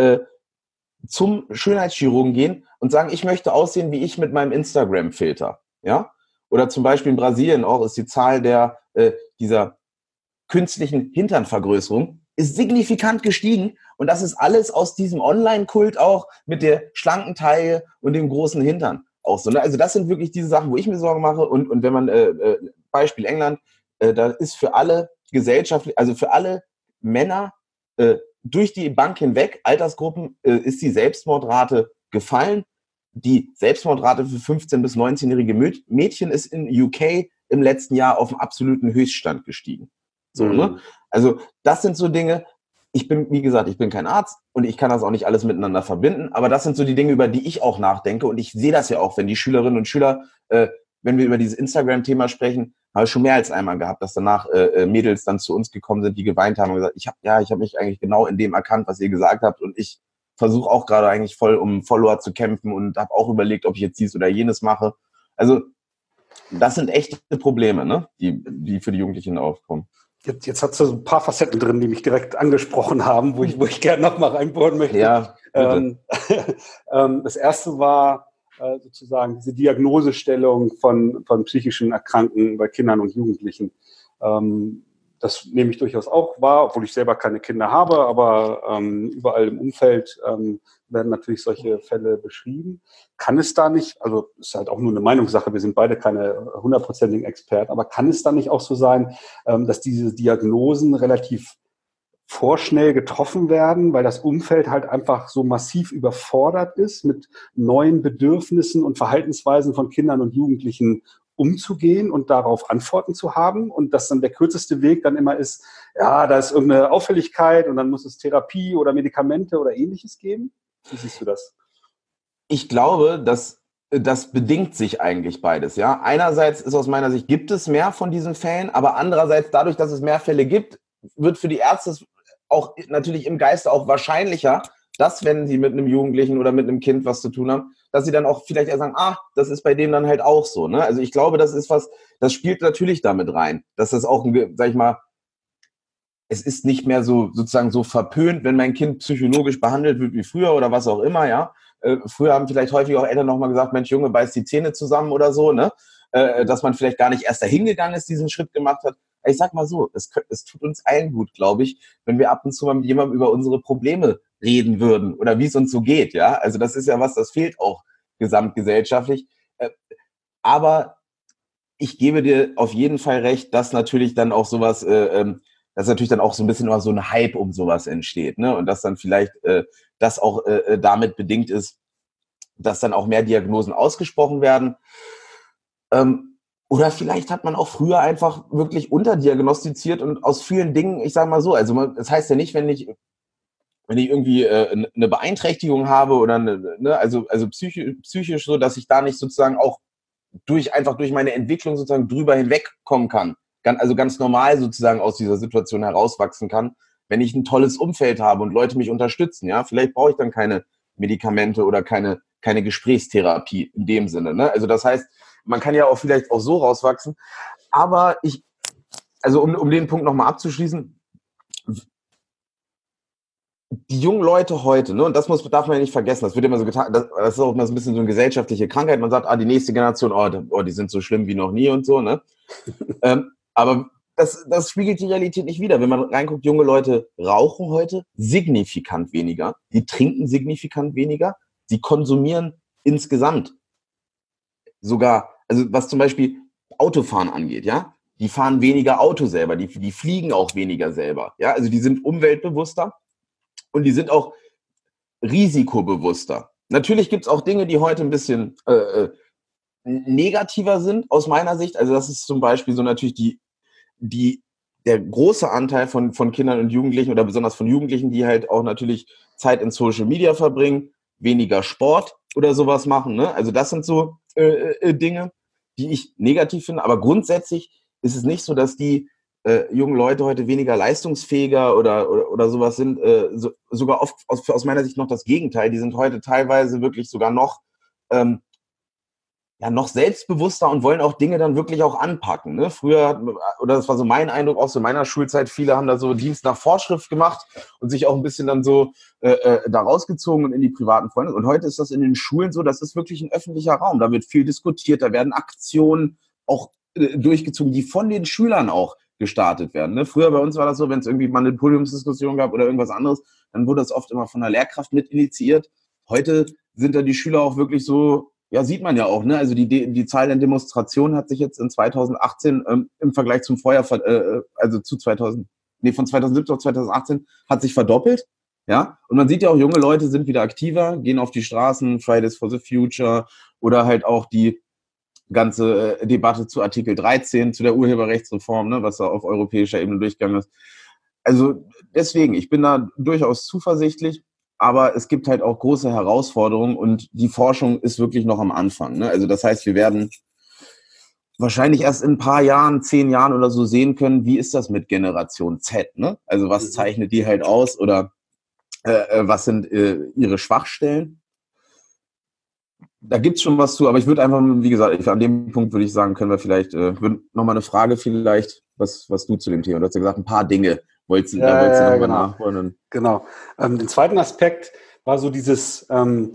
zum Schönheitschirurgen gehen und sagen, ich möchte aussehen wie ich mit meinem Instagram-Filter. Ja? Oder zum Beispiel in Brasilien auch ist die Zahl dieser künstlichen Hinternvergrößerung ist signifikant gestiegen und das ist alles aus diesem Online-Kult auch mit der schlanken Taille und dem großen Hintern auch so. Ne? Also das sind wirklich diese Sachen, wo ich mir Sorgen mache und wenn man, Beispiel England, da ist für alle gesellschaftlich, also für alle Männer durch die Bank hinweg, Altersgruppen, ist die Selbstmordrate gefallen. Die Selbstmordrate für 15- bis 19-jährige Mädchen ist in UK im letzten Jahr auf einen absoluten Höchststand gestiegen. So, ne? Also das sind so Dinge, wie gesagt, ich bin kein Arzt und ich kann das auch nicht alles miteinander verbinden, aber das sind so die Dinge, über die ich auch nachdenke und ich sehe das ja auch, wenn die Schülerinnen und Schüler, wenn wir über dieses Instagram-Thema sprechen, habe ich schon mehr als einmal gehabt, dass danach Mädels dann zu uns gekommen sind, die geweint haben und gesagt, ich habe mich eigentlich genau in dem erkannt, was ihr gesagt habt und ich versuche auch gerade eigentlich voll um Follower zu kämpfen und habe auch überlegt, ob ich jetzt dies oder jenes mache. Also das sind echte Probleme, ne, die für die Jugendlichen aufkommen. Jetzt hast du so ein paar Facetten drin, die mich direkt angesprochen haben, wo ich gerne noch mal reinbohren möchte. Ja, das erste war sozusagen diese Diagnosestellung von psychischen Erkrankungen bei Kindern und Jugendlichen. Das nehme ich durchaus auch wahr, obwohl ich selber keine Kinder habe, aber überall im Umfeld werden natürlich solche Fälle beschrieben. Kann es da nicht, also ist halt auch nur eine Meinungssache, wir sind beide keine 100%igen Experten, aber kann es da nicht auch so sein, dass diese Diagnosen relativ vorschnell getroffen werden, weil das Umfeld halt einfach so massiv überfordert ist, mit neuen Bedürfnissen und Verhaltensweisen von Kindern und Jugendlichen umzugehen und darauf Antworten zu haben und dass dann der kürzeste Weg dann immer ist, ja, da ist irgendeine Auffälligkeit und dann muss es Therapie oder Medikamente oder Ähnliches geben? Wie siehst du das? Ich glaube, dass das bedingt sich eigentlich beides. Ja, einerseits ist aus meiner Sicht, gibt es mehr von diesen Fällen, aber andererseits dadurch, dass es mehr Fälle gibt, wird für die Ärzte auch natürlich im Geiste auch wahrscheinlicher, dass wenn sie mit einem Jugendlichen oder mit einem Kind was zu tun haben, dass sie dann auch vielleicht eher sagen, das ist bei dem dann halt auch so. Ne? Also ich glaube, das ist was, das spielt natürlich damit rein, dass das auch, sag ich mal, es ist nicht mehr so sozusagen so verpönt, wenn mein Kind psychologisch behandelt wird wie früher oder was auch immer, ja. Früher haben vielleicht häufig auch Eltern nochmal gesagt, Mensch, Junge, beiß die Zähne zusammen oder so, ne? Dass man vielleicht gar nicht erst dahin gegangen ist, diesen Schritt gemacht hat. Ich sag mal so, es tut uns allen gut, glaube ich, wenn wir ab und zu mal mit jemandem über unsere Probleme reden würden oder wie es uns so geht, ja. Also das ist ja was, das fehlt auch gesamtgesellschaftlich. Aber ich gebe dir auf jeden Fall recht, dass natürlich dann auch sowas, dass natürlich dann auch so ein bisschen immer so ein Hype um sowas entsteht, ne? Und dass dann vielleicht das auch damit bedingt ist, dass dann auch mehr Diagnosen ausgesprochen werden. Oder vielleicht hat man auch früher einfach wirklich unterdiagnostiziert und aus vielen Dingen, ich sage mal so, also das heißt ja nicht, wenn ich irgendwie eine Beeinträchtigung habe oder also psychisch so, dass ich da nicht sozusagen auch durch meine Entwicklung sozusagen drüber hinwegkommen kann. Also ganz normal sozusagen aus dieser Situation herauswachsen kann, wenn ich ein tolles Umfeld habe und Leute mich unterstützen. Ja, vielleicht brauche ich dann keine Medikamente oder keine Gesprächstherapie in dem Sinne. Ne? Also das heißt, man kann ja auch vielleicht auch so rauswachsen. Aber also um den Punkt nochmal abzuschließen, die jungen Leute heute, ne, und das darf man ja nicht vergessen, das wird immer so getan, das ist auch immer so ein bisschen so eine gesellschaftliche Krankheit, man sagt, die nächste Generation, die sind so schlimm wie noch nie und so, ne? Aber das spiegelt die Realität nicht wider. Wenn man reinguckt, junge Leute rauchen heute signifikant weniger, die trinken signifikant weniger, sie konsumieren insgesamt sogar, also was zum Beispiel Autofahren angeht, ja, die fahren weniger Auto selber, die fliegen auch weniger selber, ja, also die sind umweltbewusster und die sind auch risikobewusster. Natürlich gibt es auch Dinge, die heute ein bisschen negativer sind, aus meiner Sicht. Also das ist zum Beispiel so natürlich der große Anteil von Kindern und Jugendlichen oder besonders von Jugendlichen, die halt auch natürlich Zeit in Social Media verbringen, weniger Sport oder sowas machen. Ne? Also das sind so Dinge. die ich negativ finde, aber grundsätzlich ist es nicht so, dass die jungen Leute heute weniger leistungsfähiger oder sowas sind, sogar oft aus meiner Sicht noch das Gegenteil. Die sind heute teilweise wirklich sogar noch noch selbstbewusster und wollen auch Dinge dann wirklich auch anpacken. Ne? Früher, oder das war so mein Eindruck, auch so in meiner Schulzeit, viele haben da so Dienst nach Vorschrift gemacht und sich auch ein bisschen dann so da rausgezogen und in die privaten Freunde. Und heute ist das in den Schulen so, das ist wirklich ein öffentlicher Raum. Da wird viel diskutiert, da werden Aktionen auch durchgezogen, die von den Schülern auch gestartet werden. Ne? Früher bei uns war das so, wenn es irgendwie mal eine Podiumsdiskussion gab oder irgendwas anderes, dann wurde das oft immer von der Lehrkraft mit initiiert. Heute sind da die Schüler auch wirklich so, ja, sieht man ja auch, ne? Also die Zahl der Demonstrationen hat sich jetzt in 2018 im Vergleich zum Vorjahr, also von 2017 auf 2018 hat sich verdoppelt, ja? Und man sieht ja auch, junge Leute sind wieder aktiver, gehen auf die Straßen, Fridays for the Future oder halt auch die ganze Debatte zu Artikel 13, zu der Urheberrechtsreform, ne, was da auf europäischer Ebene durchgegangen ist. Also deswegen, ich bin da durchaus zuversichtlich, aber es gibt halt auch große Herausforderungen und die Forschung ist wirklich noch am Anfang. Ne? Also das heißt, wir werden wahrscheinlich erst in ein paar Jahren, 10 Jahren oder so sehen können, wie ist das mit Generation Z? Ne? Also was zeichnet die halt aus oder was sind ihre Schwachstellen? Da gibt's schon was zu, aber ich würde einfach, wie gesagt, an dem Punkt würde ich sagen, können wir vielleicht, nochmal eine Frage vielleicht, was du zu dem Thema, du hast ja gesagt, ein paar Dinge wolltest du nochmal nachholen. Genau. Den zweiten Aspekt war so dieses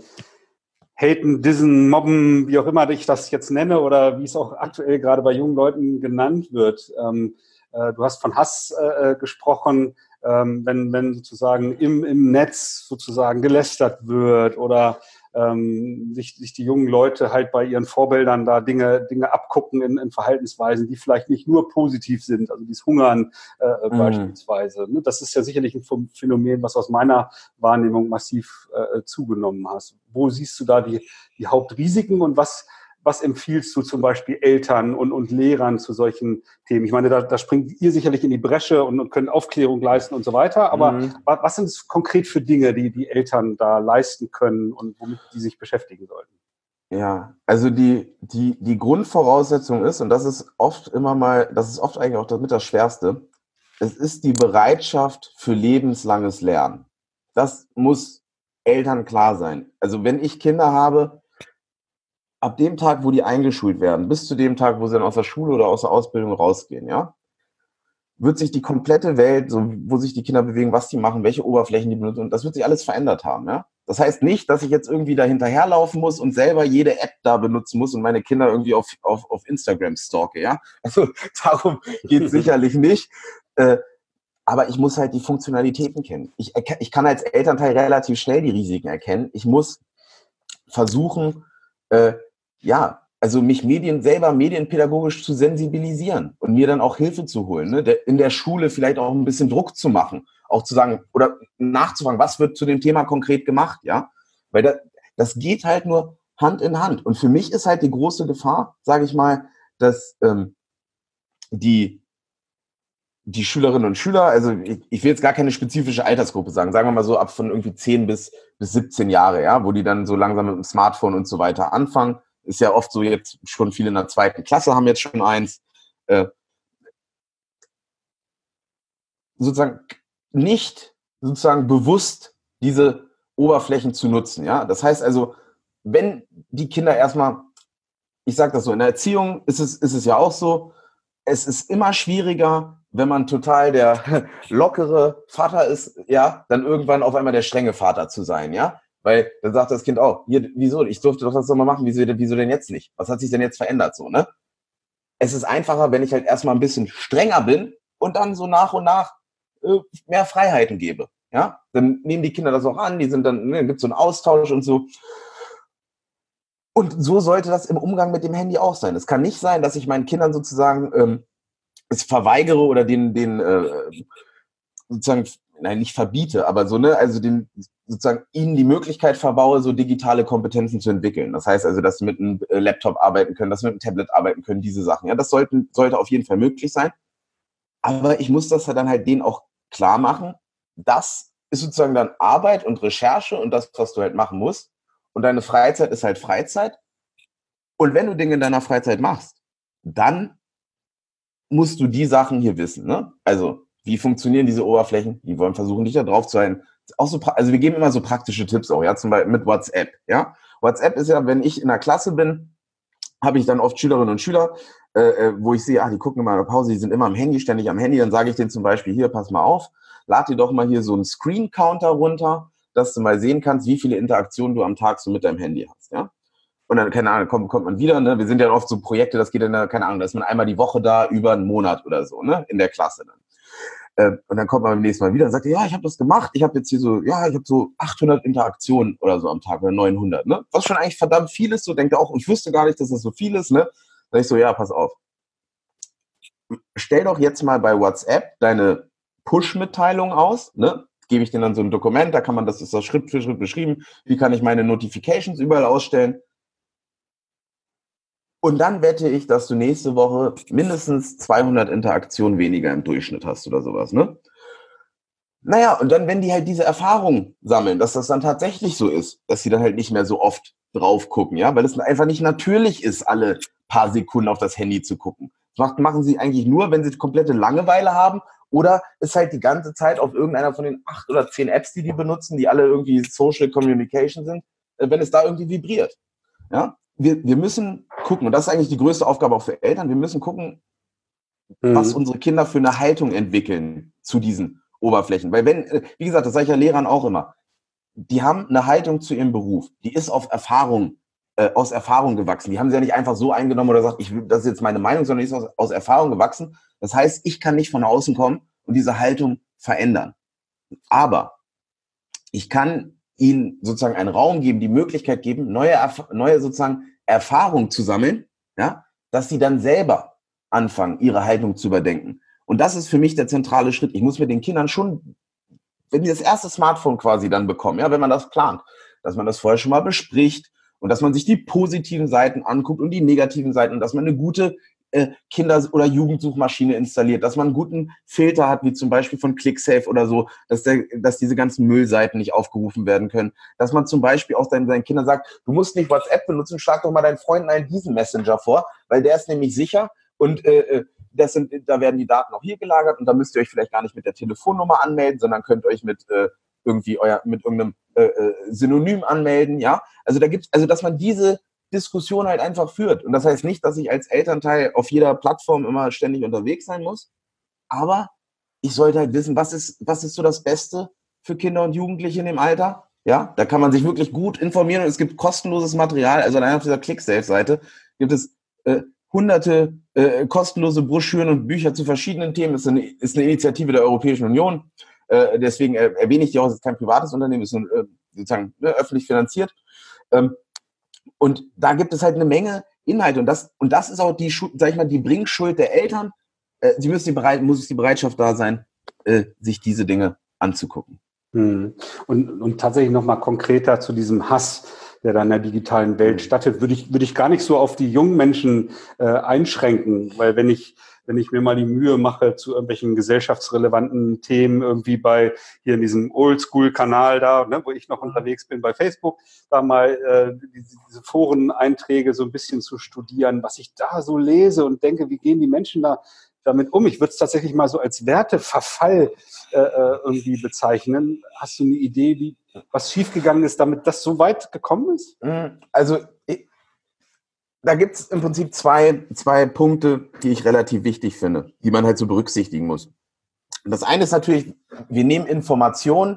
Haten, Dissen, Mobben, wie auch immer ich das jetzt nenne oder wie es auch aktuell gerade bei jungen Leuten genannt wird. Du hast von Hass gesprochen, wenn sozusagen im Netz sozusagen gelästert wird oder sich die jungen Leute halt bei ihren Vorbildern da Dinge abgucken in Verhaltensweisen, die vielleicht nicht nur positiv sind, also dieses Hungern beispielsweise. Ne? Das ist ja sicherlich ein Phänomen, was aus meiner Wahrnehmung massiv zugenommen hat. Wo siehst du da die Hauptrisiken und was empfiehlst du zum Beispiel Eltern und Lehrern zu solchen Themen? Ich meine, da springt ihr sicherlich in die Bresche und könnt Aufklärung leisten und so weiter. Aber was sind es konkret für Dinge, die Eltern da leisten können und womit die sich beschäftigen sollten? Ja, also die Grundvoraussetzung ist, und das ist oft eigentlich auch damit das Schwerste, es ist die Bereitschaft für lebenslanges Lernen. Das muss Eltern klar sein. Also wenn ich Kinder habe, ab dem Tag, wo die eingeschult werden, bis zu dem Tag, wo sie dann aus der Schule oder aus der Ausbildung rausgehen, ja, wird sich die komplette Welt, so wo sich die Kinder bewegen, was die machen, welche Oberflächen die benutzen, und das wird sich alles verändert haben, ja. Das heißt nicht, dass ich jetzt irgendwie da hinterherlaufen muss und selber jede App da benutzen muss und meine Kinder irgendwie auf Instagram stalke, ja. Also darum geht es sicherlich nicht. Aber ich muss halt die Funktionalitäten kennen. Ich kann als Elternteil relativ schnell die Risiken erkennen. Ich muss versuchen, also mich medienpädagogisch zu sensibilisieren und mir dann auch Hilfe zu holen, ne? In der Schule vielleicht auch ein bisschen Druck zu machen, auch zu sagen oder nachzufragen, was wird zu dem Thema konkret gemacht, ja? Weil das geht halt nur Hand in Hand. Und für mich ist halt die große Gefahr, sage ich mal, dass die Schülerinnen und Schüler, also ich will jetzt gar keine spezifische Altersgruppe sagen wir mal so ab von irgendwie 10 bis 17 Jahre, ja, wo die dann so langsam mit dem Smartphone und so weiter anfangen. Ist ja oft so, jetzt schon viele in der 2. Klasse haben jetzt schon eins. Sozusagen nicht bewusst diese Oberflächen zu nutzen, ja. Das heißt also, wenn die Kinder erstmal, ich sage das so, in der Erziehung ist es ja auch so, es ist immer schwieriger, wenn man total der lockere Vater ist, ja, dann irgendwann auf einmal der strenge Vater zu sein, ja. Weil dann sagt das Kind auch, hier, wieso? Ich durfte doch das doch mal machen, wieso denn jetzt nicht? Was hat sich denn jetzt verändert so, ne? Es ist einfacher, wenn ich halt erstmal ein bisschen strenger bin und dann so nach und nach mehr Freiheiten gebe, ja? Dann nehmen die Kinder das auch an, dann gibt es so einen Austausch und so. Und so sollte das im Umgang mit dem Handy auch sein. Es kann nicht sein, dass ich meinen Kindern sozusagen es verweigere oder sozusagen, nein, nicht verbiete, aber so, ne, also sozusagen ihnen die Möglichkeit verbaue, so digitale Kompetenzen zu entwickeln. Das heißt also, dass sie mit einem Laptop arbeiten können, dass sie mit einem Tablet arbeiten können, diese Sachen. Ja, das sollte auf jeden Fall möglich sein. Aber ich muss das dann halt denen auch klar machen. Das ist sozusagen dann Arbeit und Recherche und das, was du halt machen musst. Und deine Freizeit ist halt Freizeit. Und wenn du Dinge in deiner Freizeit machst, dann musst du die Sachen hier wissen. Ne? Also, wie funktionieren diese Oberflächen? Die wollen versuchen, dich da drauf zu halten. Auch so, also wir geben immer so praktische Tipps auch, ja, zum Beispiel mit WhatsApp. Ja? WhatsApp ist ja, wenn ich in der Klasse bin, habe ich dann oft Schülerinnen und Schüler, wo ich sehe, die gucken immer in der Pause, die sind immer am Handy, ständig am Handy, dann sage ich denen zum Beispiel, hier, pass mal auf, lad dir doch mal hier so einen Screen-Counter runter, dass du mal sehen kannst, wie viele Interaktionen du am Tag so mit deinem Handy hast, ja. Und dann, keine Ahnung, kommt man wieder, ne, wir sind ja oft so Projekte, das geht dann, keine Ahnung, da ist man einmal die Woche da, über einen Monat oder so, ne, in der Klasse dann. Und dann kommt man beim nächsten Mal wieder und sagt, ja, ich habe das gemacht, ich habe jetzt hier so, ja, ich habe so 800 Interaktionen oder so am Tag oder 900, ne, was schon eigentlich verdammt viel ist, so denkt er auch, ich wusste gar nicht, dass das so viel ist, ne. Da ich so, ja, pass auf. Stell doch jetzt mal bei WhatsApp deine Push-Mitteilung aus, ne? Gebe ich dir dann so ein Dokument, da kann man, das ist das Schritt für Schritt beschrieben, wie kann ich meine Notifications überall ausstellen. Und dann wette ich, dass du nächste Woche mindestens 200 Interaktionen weniger im Durchschnitt hast oder sowas, ne? Naja, und dann, wenn die halt diese Erfahrung sammeln, dass das dann tatsächlich so ist, dass sie dann halt nicht mehr so oft drauf gucken, ja, weil es einfach nicht natürlich ist, alle paar Sekunden auf das Handy zu gucken. Das machen sie eigentlich nur, wenn sie komplette Langeweile haben oder ist halt die ganze Zeit auf irgendeiner von den 8 oder 10 Apps, die benutzen, die alle irgendwie Social Communication sind, wenn es da irgendwie vibriert. Ja, wir müssen gucken, und das ist eigentlich die größte Aufgabe auch für Eltern, wir müssen gucken, was unsere Kinder für eine Haltung entwickeln zu diesen Oberflächen. Weil wenn, wie gesagt, das sage ich ja Lehrern auch immer, die haben eine Haltung zu ihrem Beruf, die ist auf Erfahrung, aus Erfahrung gewachsen. Die haben sie ja nicht einfach so eingenommen oder gesagt, das ist jetzt meine Meinung, sondern die ist aus Erfahrung gewachsen. Das heißt, ich kann nicht von außen kommen und diese Haltung verändern. Aber ich kann ihnen sozusagen einen Raum geben, die Möglichkeit geben, neue sozusagen Erfahrungen zu sammeln, ja, dass sie dann selber anfangen, ihre Haltung zu überdenken. Und das ist für mich der zentrale Schritt. Ich muss mit den Kindern schon, wenn die das erste Smartphone quasi dann bekommen, ja, wenn man das plant, dass man das vorher schon mal bespricht und dass man sich die positiven Seiten anguckt und die negativen Seiten und dass man eine gute Kinder- oder Jugendsuchmaschine installiert, dass man einen guten Filter hat, wie zum Beispiel von ClickSafe oder so, dass diese ganzen Müllseiten nicht aufgerufen werden können, dass man zum Beispiel auch seinen Kindern sagt, du musst nicht WhatsApp benutzen, schlag doch mal deinen Freunden einen diesen Messenger vor, weil der ist nämlich sicher und da werden die Daten auch hier gelagert und da müsst ihr euch vielleicht gar nicht mit der Telefonnummer anmelden, sondern könnt euch mit irgendeinem Synonym anmelden, ja. Also dass man diese Diskussion halt einfach führt. Und das heißt nicht, dass ich als Elternteil auf jeder Plattform immer ständig unterwegs sein muss, aber ich sollte halt wissen, was ist so das Beste für Kinder und Jugendliche in dem Alter. Ja, da kann man sich wirklich gut informieren und es gibt kostenloses Material. Also allein auf dieser ClickSafe-Seite gibt es hunderte kostenlose Broschüren und Bücher zu verschiedenen Themen. Das ist eine Initiative der Europäischen Union. Deswegen erwähne ich die auch, es ist kein privates Unternehmen, es ist sozusagen öffentlich finanziert. Und da gibt es halt eine Menge Inhalte. Und das ist auch die Bringschuld der Eltern. Muss die Bereitschaft da sein, sich diese Dinge anzugucken. Und tatsächlich nochmal konkreter zu diesem Hass, der da in der digitalen Welt stattet, würde ich gar nicht so auf die jungen Menschen einschränken, weil wenn ich mir mal die Mühe mache, zu irgendwelchen gesellschaftsrelevanten Themen irgendwie hier in diesem Oldschool-Kanal da, ne, wo ich noch unterwegs bin bei Facebook, da mal diese Foreneinträge so ein bisschen zu studieren, was ich da so lese und denke, wie gehen die Menschen damit um? Ich würde es tatsächlich mal so als Werteverfall irgendwie bezeichnen. Hast du eine Idee, was schiefgegangen ist, damit das so weit gekommen ist? Also da gibt es im Prinzip zwei Punkte, die ich relativ wichtig finde, die man halt so berücksichtigen muss. Und das eine ist natürlich, wir nehmen Informationen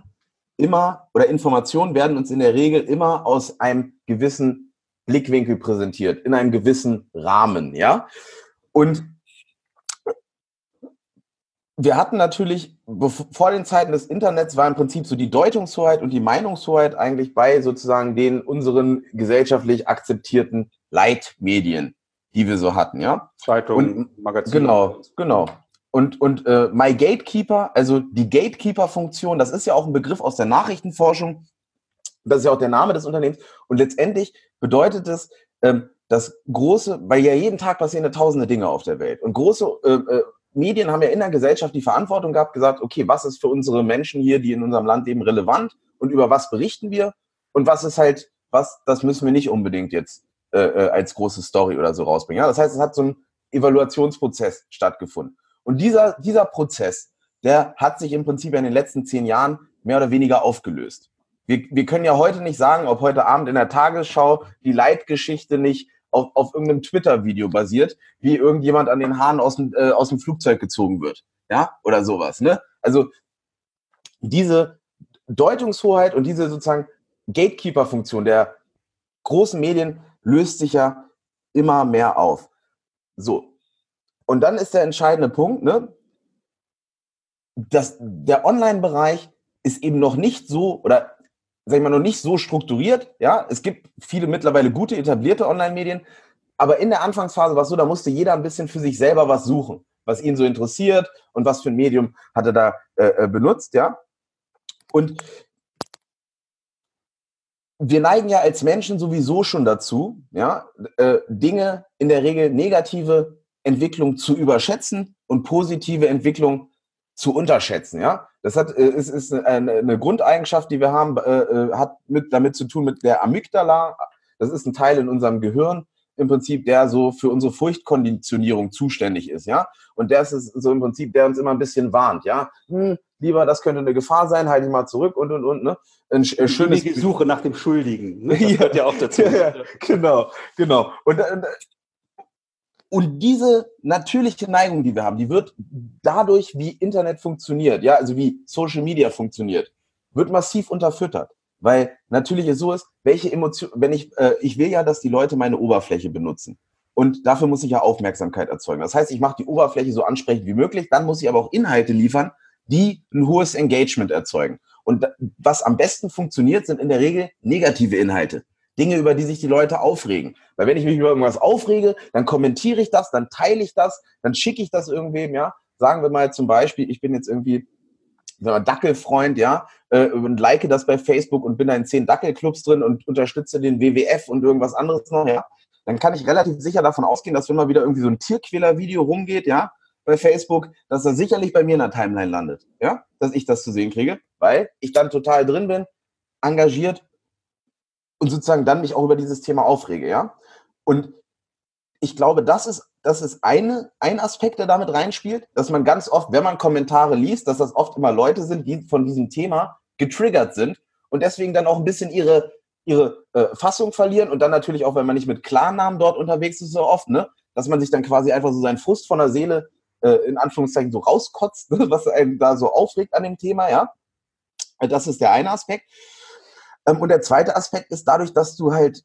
werden uns in der Regel immer aus einem gewissen Blickwinkel präsentiert, in einem gewissen Rahmen, ja. Und wir hatten natürlich, vor den Zeiten des Internets war im Prinzip so die Deutungshoheit und die Meinungshoheit eigentlich bei sozusagen unseren gesellschaftlich akzeptierten Leitmedien, die wir so hatten, ja. Zeitungen, Magazine. Genau. Und My Gatekeeper, also die Gatekeeper-Funktion, das ist ja auch ein Begriff aus der Nachrichtenforschung, das ist ja auch der Name des Unternehmens und letztendlich bedeutet es, das große, weil ja jeden Tag passieren ja tausende Dinge auf der Welt und große Medien haben ja in der Gesellschaft die Verantwortung gehabt, gesagt, okay, was ist für unsere Menschen hier, die in unserem Land leben, relevant und über was berichten wir und was ist halt, das müssen wir nicht unbedingt jetzt als große Story oder so rausbringen. Ja? Das heißt, es hat so ein Evaluationsprozess stattgefunden. Und dieser Prozess, der hat sich im Prinzip in den letzten 10 Jahren mehr oder weniger aufgelöst. Wir können ja heute nicht sagen, ob heute Abend in der Tagesschau die Leitgeschichte nicht auf irgendeinem Twitter-Video basiert, wie irgendjemand an den Haaren aus dem Flugzeug gezogen wird. Ja, oder sowas. Ne? Also diese Deutungshoheit und diese sozusagen Gatekeeper-Funktion der großen Medien löst sich ja immer mehr auf. So. Und dann ist der entscheidende Punkt, ne, dass der Online-Bereich ist eben noch nicht so, oder sag ich mal, noch nicht so strukturiert. Ja, es gibt viele mittlerweile gute, etablierte Online-Medien, aber in der Anfangsphase war es so, da musste jeder ein bisschen für sich selber was suchen, was ihn so interessiert und was für ein Medium hat er da benutzt, ja. Und wir neigen ja als Menschen sowieso schon dazu, ja, Dinge in der Regel negative Entwicklung zu überschätzen und positive Entwicklung zu unterschätzen, ja. Das ist eine Grundeigenschaft, die wir haben, hat damit zu tun mit der Amygdala. Das ist ein Teil in unserem Gehirn im Prinzip, der so für unsere Furchtkonditionierung zuständig ist, ja. Und der ist so im Prinzip, der uns immer ein bisschen warnt, ja. Lieber, das könnte eine Gefahr sein, halte ich mal zurück und, ne. Ein schönes Suche nach dem Schuldigen, ne? Das gehört ja auch dazu. Ja, genau. Und diese natürliche Neigung, die wir haben, die wird dadurch, wie Internet funktioniert, ja, also wie Social Media funktioniert, wird massiv unterfüttert. Weil natürlich es so ist, welche Emotion, ich will ja, dass die Leute meine Oberfläche benutzen. Und dafür muss ich ja Aufmerksamkeit erzeugen. Das heißt, ich mache die Oberfläche so ansprechend wie möglich, dann muss ich aber auch Inhalte liefern, die ein hohes Engagement erzeugen. Und was am besten funktioniert, sind in der Regel negative Inhalte. Dinge, über die sich die Leute aufregen. Weil wenn ich mich über irgendwas aufrege, dann kommentiere ich das, dann teile ich das, dann schicke ich das irgendwem, ja. Sagen wir mal zum Beispiel, ich bin jetzt irgendwie Dackelfreund, ja, und like das bei Facebook und bin da in 10 Dackelclubs drin und unterstütze den WWF und irgendwas anderes noch, ja. Dann kann ich relativ sicher davon ausgehen, dass wenn mal wieder irgendwie so ein Tierquäler-Video rumgeht, ja, bei Facebook, dass er sicherlich bei mir in der Timeline landet, ja, dass ich das zu sehen kriege, weil ich dann total drin bin, engagiert und sozusagen dann mich auch über dieses Thema aufrege, ja. Und ich glaube, das ist ein Aspekt, der damit reinspielt, dass man ganz oft, wenn man Kommentare liest, dass das oft immer Leute sind, die von diesem Thema getriggert sind und deswegen dann auch ein bisschen ihre Fassung verlieren und dann natürlich auch, wenn man nicht mit Klarnamen dort unterwegs ist, so oft, ne, dass man sich dann quasi einfach so seinen Frust von der Seele in Anführungszeichen so rauskotzt, ne, was einem da so aufregt an dem Thema, ja. Das ist der eine Aspekt. Und der zweite Aspekt ist dadurch, dass du halt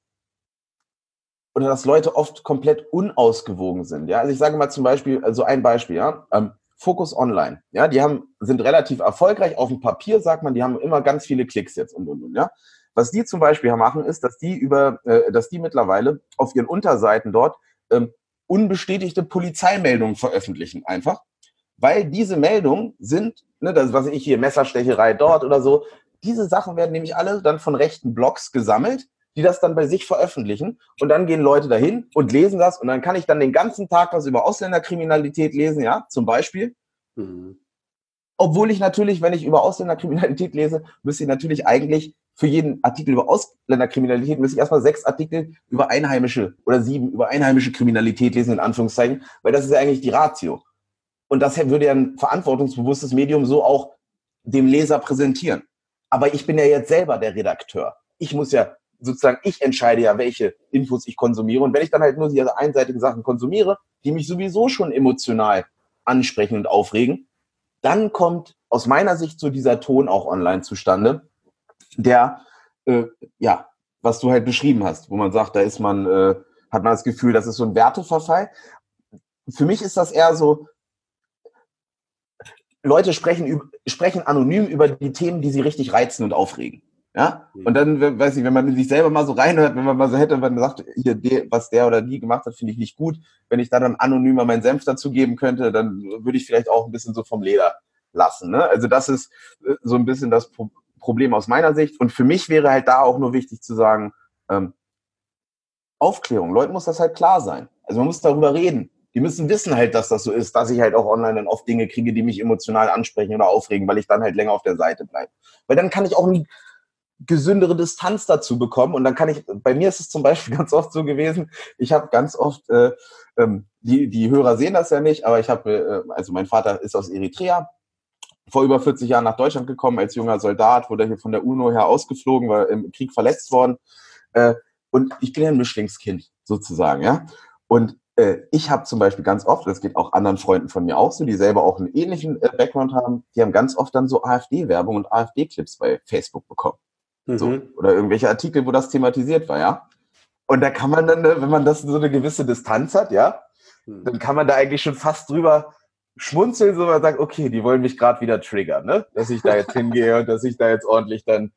oder dass Leute oft komplett unausgewogen sind. Ja, also ich sage mal zum Beispiel, also ein Beispiel, ja, Focus Online, ja, sind relativ erfolgreich auf dem Papier, sagt man, die haben immer ganz viele Klicks jetzt und, ja. Was die zum Beispiel machen, ist, dass die mittlerweile auf ihren Unterseiten dort unbestätigte Polizeimeldungen veröffentlichen, einfach, weil diese Meldungen sind, ne, das was ich hier, Messerstecherei dort oder so, diese Sachen werden nämlich alle dann von rechten Blogs gesammelt, die das dann bei sich veröffentlichen und dann gehen Leute dahin und lesen das und dann kann ich dann den ganzen Tag was über Ausländerkriminalität lesen, ja, zum Beispiel. Obwohl ich natürlich, wenn ich über Ausländerkriminalität lese, müsste ich natürlich eigentlich für jeden Artikel über Ausländerkriminalität müsste ich erstmal 6 Artikel über einheimische oder 7 über einheimische Kriminalität lesen, in Anführungszeichen, weil das ist ja eigentlich die Ratio. Und das würde ja ein verantwortungsbewusstes Medium so auch dem Leser präsentieren. Aber ich bin ja jetzt selber der Redakteur. Ich muss ja sozusagen, ich entscheide ja, welche Infos ich konsumiere. Und wenn ich dann halt nur diese einseitigen Sachen konsumiere, die mich sowieso schon emotional ansprechen und aufregen, dann kommt aus meiner Sicht so dieser Ton auch online zustande, der, ja, was du halt beschrieben hast, wo man sagt, da ist man, hat man das Gefühl, das ist so ein Werteverfall. Für mich ist das eher so, Leute sprechen anonym über die Themen, die sie richtig reizen und aufregen. Ja, und dann, weiß ich, wenn man sich selber mal so reinhört, wenn man mal so hätte, wenn man sagt, hier, was der oder die gemacht hat, finde ich nicht gut. Wenn ich da dann anonym mal meinen Senf dazu geben könnte, dann würde ich vielleicht auch ein bisschen so vom Leder lassen. Ne? Also das ist so ein bisschen das Problem aus meiner Sicht. Und für mich wäre halt da auch nur wichtig zu sagen, Aufklärung. Leuten muss das halt klar sein. Also man muss darüber reden. Die müssen wissen halt, dass das so ist, dass ich halt auch online dann oft Dinge kriege, die mich emotional ansprechen oder aufregen, weil ich dann halt länger auf der Seite bleibe. Weil dann kann ich auch gesündere Distanz dazu bekommen. Und dann bei mir ist es zum Beispiel ganz oft so gewesen, ich habe ganz oft, die Hörer sehen das ja nicht, aber also mein Vater ist aus Eritrea, vor über 40 Jahren nach Deutschland gekommen als junger Soldat, wurde hier von der UNO her ausgeflogen, war im Krieg verletzt worden. Und ich bin ja ein Mischlingskind sozusagen, ja. Und ich habe zum Beispiel ganz oft, das geht auch anderen Freunden von mir auch so, die selber auch einen ähnlichen Background haben, die haben ganz oft dann so AfD-Werbung und AfD-Clips bei Facebook bekommen. So. Oder irgendwelche Artikel, wo das thematisiert war, ja. Und da kann man dann, wenn man das so eine gewisse Distanz hat, ja, dann kann man da eigentlich schon fast drüber schmunzeln, so man sagt, okay, die wollen mich gerade wieder triggern, ne? Dass ich da jetzt hingehe und dass ich da jetzt ordentlich dann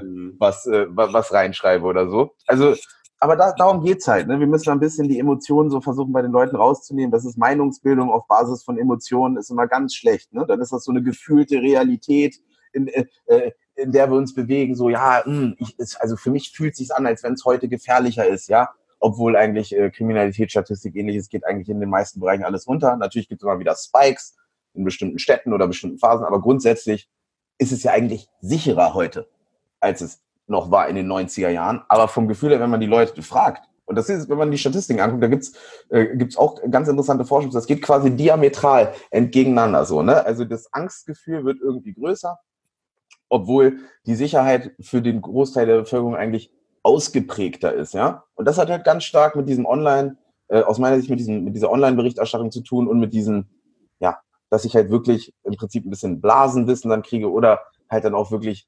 was reinschreibe oder so. Also, aber darum geht's halt, ne? Wir müssen ein bisschen die Emotionen so versuchen, bei den Leuten rauszunehmen. Das ist Meinungsbildung auf Basis von Emotionen, ist immer ganz schlecht, ne? Dann ist das so eine gefühlte Realität, in der wir uns bewegen, so, ja, also für mich fühlt es sich an, als wenn es heute gefährlicher ist, ja, obwohl eigentlich Kriminalitätsstatistik ähnliches geht eigentlich in den meisten Bereichen alles runter. Natürlich gibt es immer wieder Spikes in bestimmten Städten oder bestimmten Phasen, aber grundsätzlich ist es ja eigentlich sicherer heute, als es noch war in den 90er Jahren. Aber vom Gefühl her, wenn man die Leute fragt, und das ist, wenn man die Statistiken anguckt, da gibt's auch ganz interessante Forschung, das geht quasi diametral entgegeneinander so, ne? Also das Angstgefühl wird irgendwie größer, obwohl die Sicherheit für den Großteil der Bevölkerung eigentlich ausgeprägter ist, ja. Und das hat halt ganz stark mit diesem aus meiner Sicht mit dieser Online-Berichterstattung zu tun und mit diesem, ja, dass ich halt wirklich im Prinzip ein bisschen Blasenwissen dann kriege oder halt dann auch wirklich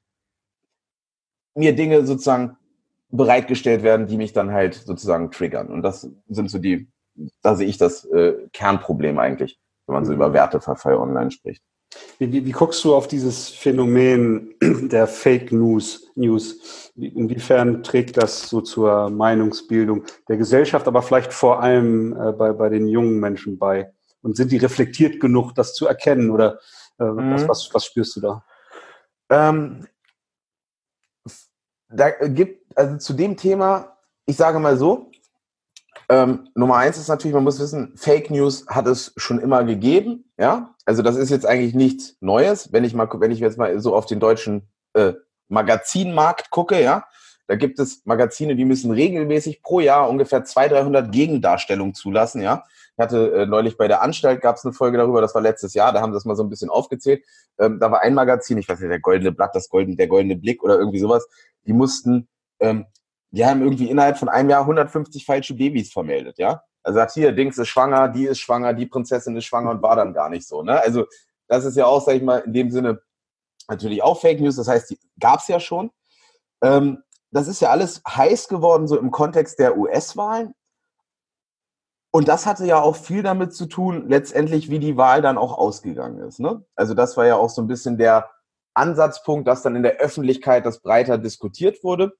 mir Dinge sozusagen bereitgestellt werden, die mich dann halt sozusagen triggern. Und das sind so da sehe ich das Kernproblem eigentlich, wenn man so über Werteverfall online spricht. Wie guckst du auf dieses Phänomen der Fake News? Inwiefern trägt das so zur Meinungsbildung der Gesellschaft, aber vielleicht vor allem bei den jungen Menschen bei? Und sind die reflektiert genug, das zu erkennen? Oder was spürst du da? Also zu dem Thema, ich sage mal so, Nummer 1 ist natürlich, man muss wissen, Fake News hat es schon immer gegeben, ja. Also das ist jetzt eigentlich nichts Neues, wenn ich jetzt mal so auf den deutschen Magazinmarkt gucke, ja. Da gibt es Magazine, die müssen regelmäßig pro Jahr ungefähr 200-300 Gegendarstellungen zulassen, ja. Ich hatte neulich bei der Anstalt, gab es eine Folge darüber, das war letztes Jahr, da haben sie das mal so ein bisschen aufgezählt. Da war ein Magazin, ich weiß nicht, der Goldene Blatt, der Goldene Blick oder irgendwie sowas, die haben irgendwie innerhalb von einem Jahr 150 falsche Babys vermeldet, ja. Also sagt hier, Dings ist schwanger, die Prinzessin ist schwanger und war dann gar nicht so, ne? Also das ist ja auch, sag ich mal, in dem Sinne natürlich auch Fake News, das heißt, die gab's ja schon. Das ist ja alles heiß geworden, so im Kontext der US-Wahlen. Und das hatte ja auch viel damit zu tun, letztendlich, wie die Wahl dann auch ausgegangen ist, ne? Also das war ja auch so ein bisschen der Ansatzpunkt, dass dann in der Öffentlichkeit das breiter diskutiert wurde.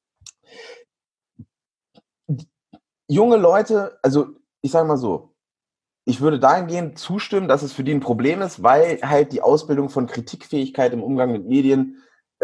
Junge Leute, also ich sage mal so, ich würde dahingehend zustimmen, dass es für die ein Problem ist, weil halt die Ausbildung von Kritikfähigkeit im Umgang mit Medien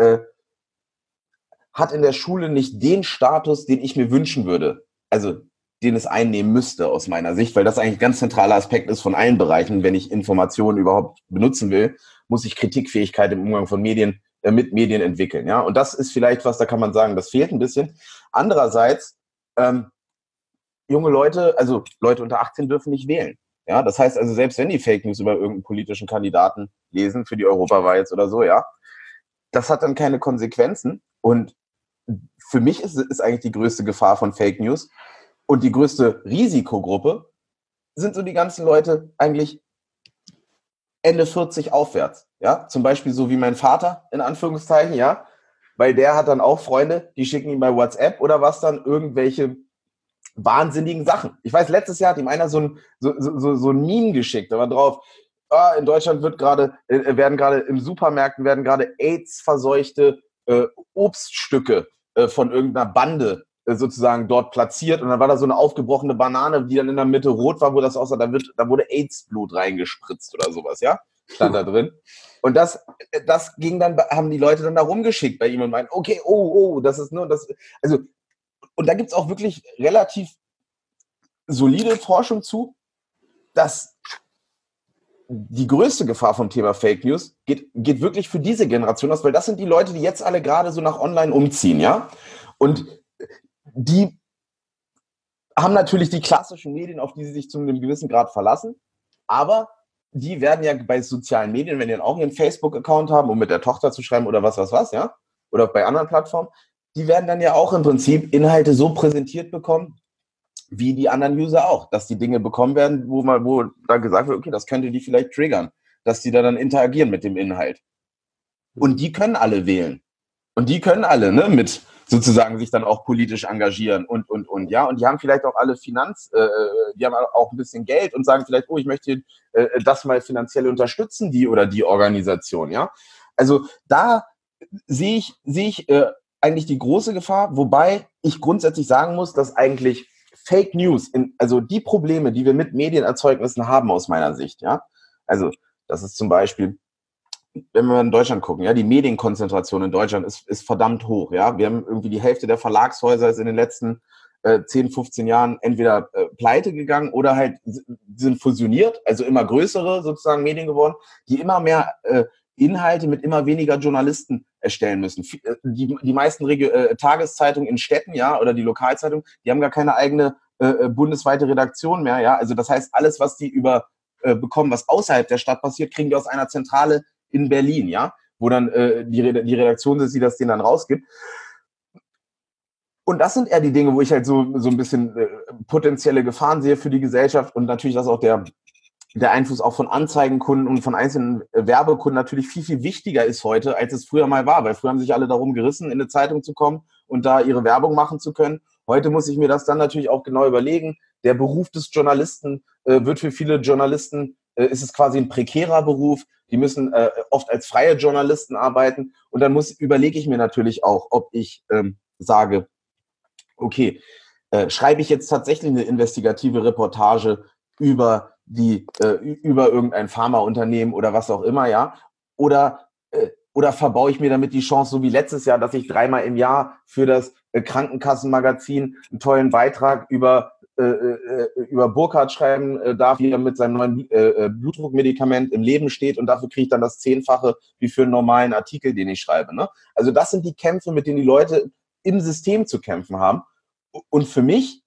hat in der Schule nicht den Status, den ich mir wünschen würde, also den es einnehmen müsste aus meiner Sicht, weil das eigentlich ein ganz zentraler Aspekt ist von allen Bereichen. Wenn ich Informationen überhaupt benutzen will, muss ich Kritikfähigkeit im Umgang von Medien mit Medien entwickeln. Ja? Und das ist vielleicht was, da kann man sagen, das fehlt ein bisschen. Andererseits, junge Leute, also Leute unter 18 dürfen nicht wählen. Ja, das heißt also, selbst wenn die Fake News über irgendeinen politischen Kandidaten lesen, für die Europawahl jetzt oder so, ja, das hat dann keine Konsequenzen. Und für mich ist eigentlich die größte Gefahr von Fake News und die größte Risikogruppe sind so die ganzen Leute eigentlich Ende 40 aufwärts. Ja, zum Beispiel so wie mein Vater, in Anführungszeichen, ja, weil der hat dann auch Freunde, die schicken ihm bei WhatsApp oder was dann irgendwelche wahnsinnigen Sachen. Ich weiß, letztes Jahr hat ihm einer so ein Meme geschickt, da war drauf, in Deutschland werden gerade im Supermärkten AIDS-verseuchte Obststücke von irgendeiner Bande sozusagen dort platziert und dann war da so eine aufgebrochene Banane, die dann in der Mitte rot war, wo das aussah, da wurde AIDS-Blut reingespritzt oder sowas, ja, stand da drin. Und das ging dann, haben die Leute dann da rumgeschickt bei ihm und meinten, okay, das ist nur das, also, und da gibt es auch wirklich relativ solide Forschung zu, dass die größte Gefahr vom Thema Fake News geht wirklich für diese Generation aus, weil das sind die Leute, die jetzt alle gerade so nach online umziehen, ja. Und die haben natürlich die klassischen Medien, auf die sie sich zu einem gewissen Grad verlassen, aber die werden ja bei sozialen Medien, wenn die dann auch ihren Facebook-Account haben, um mit der Tochter zu schreiben oder was, ja, oder bei anderen Plattformen, die werden dann ja auch im Prinzip Inhalte so präsentiert bekommen, wie die anderen User auch, dass die Dinge bekommen werden, wo da gesagt wird, okay, das könnte die vielleicht triggern, dass die da dann interagieren mit dem Inhalt. Und die können alle wählen. Und die können alle, ne, mit sozusagen sich dann auch politisch engagieren und, ja. Und die haben vielleicht auch alle die haben auch ein bisschen Geld und sagen vielleicht, oh, ich möchte das mal finanziell unterstützen, die oder die Organisation, ja. Also da sehe ich eigentlich die große Gefahr, wobei ich grundsätzlich sagen muss, dass eigentlich Fake News, also die Probleme, die wir mit Medienerzeugnissen haben aus meiner Sicht, ja, also das ist zum Beispiel, wenn wir in Deutschland gucken, ja, die Medienkonzentration in Deutschland ist verdammt hoch, ja, wir haben irgendwie die Hälfte der Verlagshäuser ist in den letzten 10, 15 Jahren entweder pleite gegangen oder halt sind fusioniert, also immer größere sozusagen Medien geworden, die immer mehr Inhalte mit immer weniger Journalisten erstellen müssen. Die meisten Tageszeitungen in Städten, ja, oder die Lokalzeitungen, die haben gar keine eigene bundesweite Redaktion mehr, ja. Also das heißt, alles, was die bekommen, was außerhalb der Stadt passiert, kriegen die aus einer Zentrale in Berlin, ja, wo dann die Redaktion ist, die das denen dann rausgibt. Und das sind eher die Dinge, wo ich halt so ein bisschen potenzielle Gefahren sehe für die Gesellschaft und natürlich, dass auch der Einfluss auch von Anzeigenkunden und von einzelnen Werbekunden natürlich viel, viel wichtiger ist heute, als es früher mal war. Weil früher haben sich alle darum gerissen, in eine Zeitung zu kommen und da ihre Werbung machen zu können. Heute muss ich mir das dann natürlich auch genau überlegen. Der Beruf des Journalisten wird für viele Journalisten, ist es quasi ein prekärer Beruf. Die müssen oft als freie Journalisten arbeiten. Und dann überlege ich mir natürlich auch, ob ich sage, okay, schreibe ich jetzt tatsächlich eine investigative Reportage über irgendein Pharmaunternehmen oder was auch immer, ja, oder verbaue ich mir damit die Chance, so wie letztes Jahr, dass ich 3-mal im Jahr für das Krankenkassenmagazin einen tollen Beitrag über Burkhardt schreiben darf, wie er mit seinem neuen Blutdruckmedikament im Leben steht und dafür kriege ich dann das 10-fache wie für einen normalen Artikel, den ich schreibe, ne? Also das sind die Kämpfe, mit denen die Leute im System zu kämpfen haben. Und für mich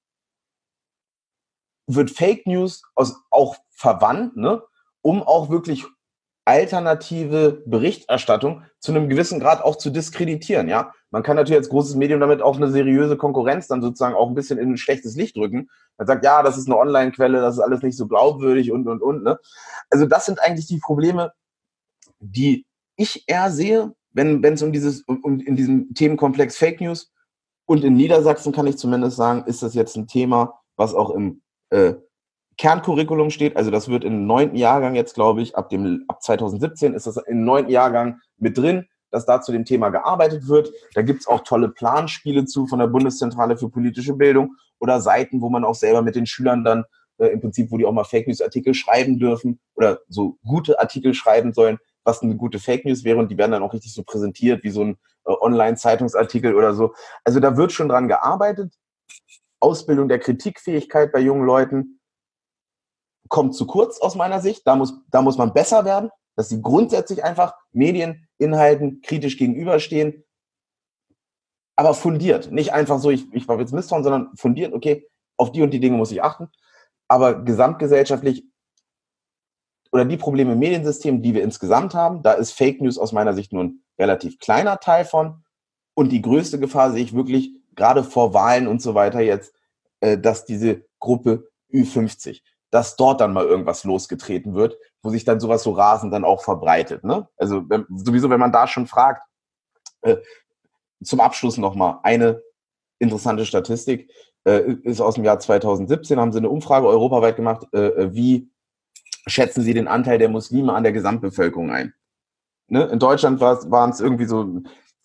wird Fake News auch verwandt, ne, um auch wirklich alternative Berichterstattung zu einem gewissen Grad auch zu diskreditieren, ja. Man kann natürlich als großes Medium damit auch eine seriöse Konkurrenz dann sozusagen auch ein bisschen in ein schlechtes Licht rücken. Man sagt, ja, das ist eine Online-Quelle, das ist alles nicht so glaubwürdig und, ne. Also das sind eigentlich die Probleme, die ich eher sehe, wenn es in diesem Themenkomplex Fake News und in Niedersachsen kann ich zumindest sagen, ist das jetzt ein Thema, was auch im Kerncurriculum steht, also das wird im 9. Jahrgang jetzt, glaube ich, ab 2017 ist das im 9. Jahrgang mit drin, dass da zu dem Thema gearbeitet wird. Da gibt es auch tolle Planspiele von der Bundeszentrale für politische Bildung oder Seiten, wo man auch selber mit den Schülern dann im Prinzip, wo die auch mal Fake News Artikel schreiben dürfen oder so gute Artikel schreiben sollen, was eine gute Fake News wäre und die werden dann auch richtig so präsentiert wie so ein Online-Zeitungsartikel oder so. Also da wird schon dran gearbeitet. Ausbildung der Kritikfähigkeit bei jungen Leuten kommt zu kurz aus meiner Sicht. Da muss man besser werden, dass sie grundsätzlich einfach Medieninhalten kritisch gegenüberstehen, aber fundiert. Nicht einfach so, ich war jetzt misstrauen, sondern fundiert, okay, auf die und die Dinge muss ich achten. Aber gesamtgesellschaftlich oder die Probleme im Mediensystem, die wir insgesamt haben, da ist Fake News aus meiner Sicht nur ein relativ kleiner Teil von. Und die größte Gefahr sehe ich wirklich gerade vor Wahlen und so weiter jetzt, dass diese Gruppe Ü50, dass dort dann mal irgendwas losgetreten wird, wo sich dann sowas so rasend dann auch verbreitet, ne? Also sowieso, wenn man da schon fragt, zum Abschluss nochmal eine interessante Statistik, ist aus dem Jahr 2017, haben sie eine Umfrage europaweit gemacht, wie schätzen Sie den Anteil der Muslime an der Gesamtbevölkerung ein? Ne? In Deutschland waren es irgendwie so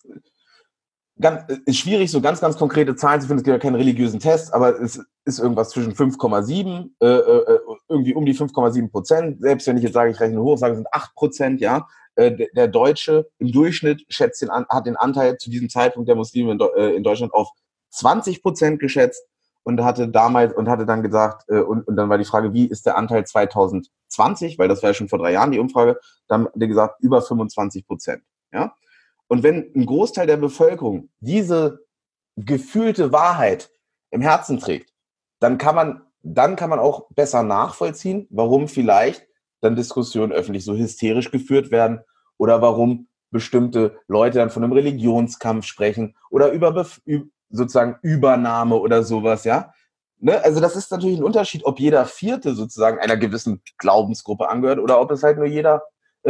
ist schwierig, so ganz, ganz konkrete Zahlen zu finden. Es gibt ja keinen religiösen Test, aber es ist irgendwas zwischen 5,7, irgendwie um die 5,7%. Selbst wenn ich jetzt sage, ich rechne hoch, sage es sind 8%, ja. Der Deutsche im Durchschnitt hat den Anteil zu diesem Zeitpunkt der Muslime in Deutschland auf 20% geschätzt und hatte dann gesagt, und dann war die Frage, wie ist der Anteil 2020, weil das war ja schon vor 3 Jahren die Umfrage, dann hat er gesagt, über 25%. Ja? Und wenn ein Großteil der Bevölkerung diese gefühlte Wahrheit im Herzen trägt, dann kann man auch besser nachvollziehen, warum vielleicht dann Diskussionen öffentlich so hysterisch geführt werden oder warum bestimmte Leute dann von einem Religionskampf sprechen oder über sozusagen Übernahme oder sowas, ja. Ne? Also das ist natürlich ein Unterschied, ob jeder Vierte sozusagen einer gewissen Glaubensgruppe angehört oder ob es halt nur jeder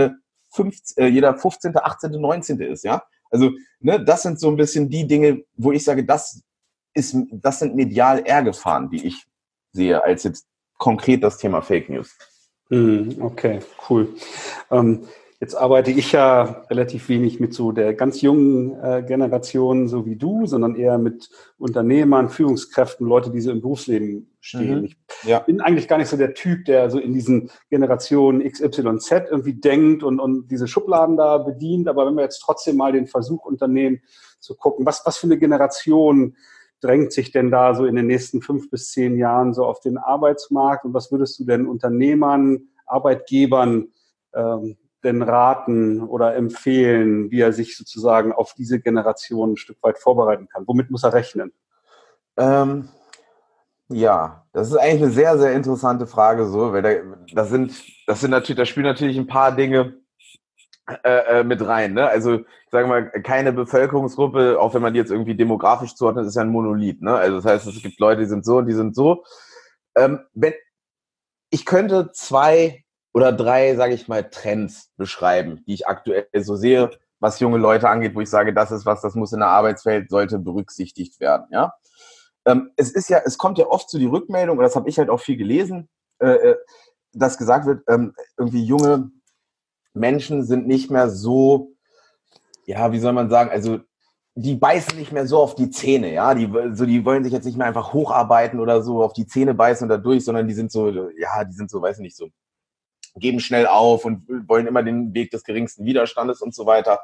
15., 18., 19. ist, ja. Also, ne, das sind so ein bisschen die Dinge, wo ich sage, das sind medial eher Gefahren, die ich sehe, als jetzt konkret das Thema Fake News. Okay, cool. Jetzt arbeite ich ja relativ wenig mit so der ganz jungen Generation, so wie du, sondern eher mit Unternehmern, Führungskräften, Leute, die so im Berufsleben stehen. Ich bin eigentlich gar nicht so der Typ, der so in diesen Generationen XYZ irgendwie denkt und diese Schubladen da bedient. Aber wenn wir jetzt trotzdem mal den Versuch unternehmen, zu gucken, was für eine Generation drängt sich denn da so in den nächsten 5 bis 10 Jahren so auf den Arbeitsmarkt und was würdest du denn Unternehmern, Arbeitgebern denn raten oder empfehlen, wie er sich sozusagen auf diese Generation ein Stück weit vorbereiten kann? Womit muss er rechnen? Ja, das ist eigentlich eine sehr, sehr interessante Frage, so, weil da spielen natürlich ein paar Dinge mit rein, ne? Also ich sage mal, keine Bevölkerungsgruppe, auch wenn man die jetzt irgendwie demografisch zuordnet, ist ja ein Monolith, ne? Also das heißt, es gibt Leute, die sind so und die sind so. Ich könnte 2 oder 3, sage ich mal, Trends beschreiben, die ich aktuell so sehe, was junge Leute angeht, wo ich sage, das ist was, das muss in der Arbeitswelt, sollte berücksichtigt werden, ja. Es kommt ja oft zu die Rückmeldung, und das habe ich halt auch viel gelesen, dass gesagt wird, irgendwie junge Menschen sind nicht mehr so, ja, wie soll man sagen, also die beißen nicht mehr so auf die Zähne, ja, die wollen sich jetzt nicht mehr einfach hocharbeiten oder so auf die Zähne beißen und da durch, sondern die sind so, weiß ich nicht, so, geben schnell auf und wollen immer den Weg des geringsten Widerstandes und so weiter.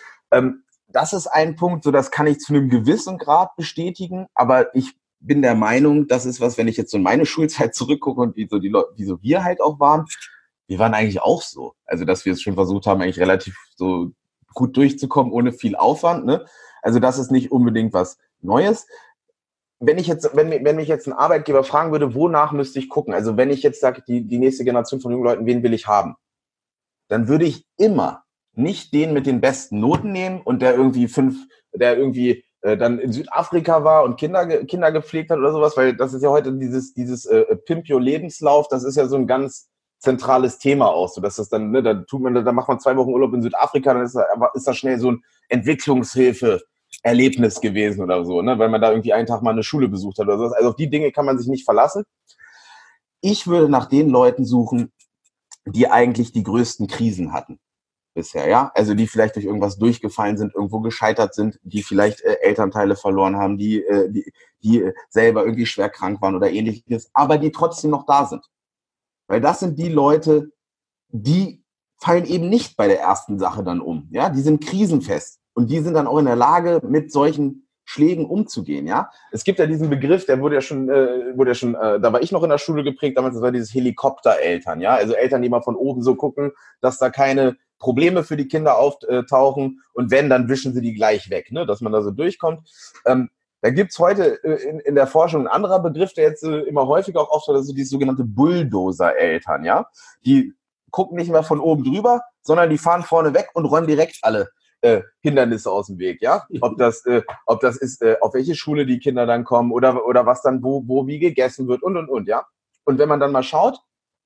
Das ist ein Punkt, so das kann ich zu einem gewissen Grad bestätigen, aber ich bin der Meinung, das ist was, wenn ich jetzt so in meine Schulzeit zurückgucke und wie so wir halt auch waren, wir waren eigentlich auch so. Also, dass wir es schon versucht haben, eigentlich relativ so gut durchzukommen, ohne viel Aufwand, ne? Also, das ist nicht unbedingt was Neues. Wenn mich jetzt ein Arbeitgeber fragen würde, wonach müsste ich gucken? Also, wenn ich jetzt sage, die nächste Generation von jungen Leuten, wen will ich haben? Dann würde ich immer nicht den mit den besten Noten nehmen und der irgendwie dann in Südafrika war und Kinder gepflegt hat oder sowas, weil das ist ja heute dieses Pimp Your Lebenslauf, das ist ja so ein ganz zentrales Thema auch, so dass das dann, ne, da macht man 2 Wochen Urlaub in Südafrika, dann ist das schnell so ein Entwicklungshilfe-Erlebnis gewesen oder so, ne, weil man da irgendwie einen Tag mal eine Schule besucht hat oder sowas. Also auf die Dinge kann man sich nicht verlassen. Ich würde nach den Leuten suchen, die eigentlich die größten Krisen hatten bisher, ja, also die vielleicht durch irgendwas durchgefallen sind, irgendwo gescheitert sind, die vielleicht Elternteile verloren haben, die selber irgendwie schwer krank waren oder ähnliches, aber die trotzdem noch da sind. Weil das sind die Leute, die fallen eben nicht bei der ersten Sache dann um. Ja, die sind krisenfest und die sind dann auch in der Lage, mit solchen Schlägen umzugehen. Ja, es gibt ja diesen Begriff, der wurde ja schon, da war ich noch in der Schule geprägt, damals das war dieses Helikoptereltern. Ja, also Eltern, die mal von oben so gucken, dass da keine Probleme für die Kinder auftauchen und wenn, dann wischen sie die gleich weg, ne, dass man da so durchkommt. Da gibt's heute in der Forschung ein anderer Begriff, der jetzt immer häufiger auch auftaucht, das sind die sogenannte Bulldozer-Eltern, ja. Die gucken nicht mehr von oben drüber, sondern die fahren vorne weg und räumen direkt alle Hindernisse aus dem Weg, ja. Ob das ist, auf welche Schule die Kinder dann kommen oder was dann wo wie gegessen wird und, ja. Und wenn man dann mal schaut,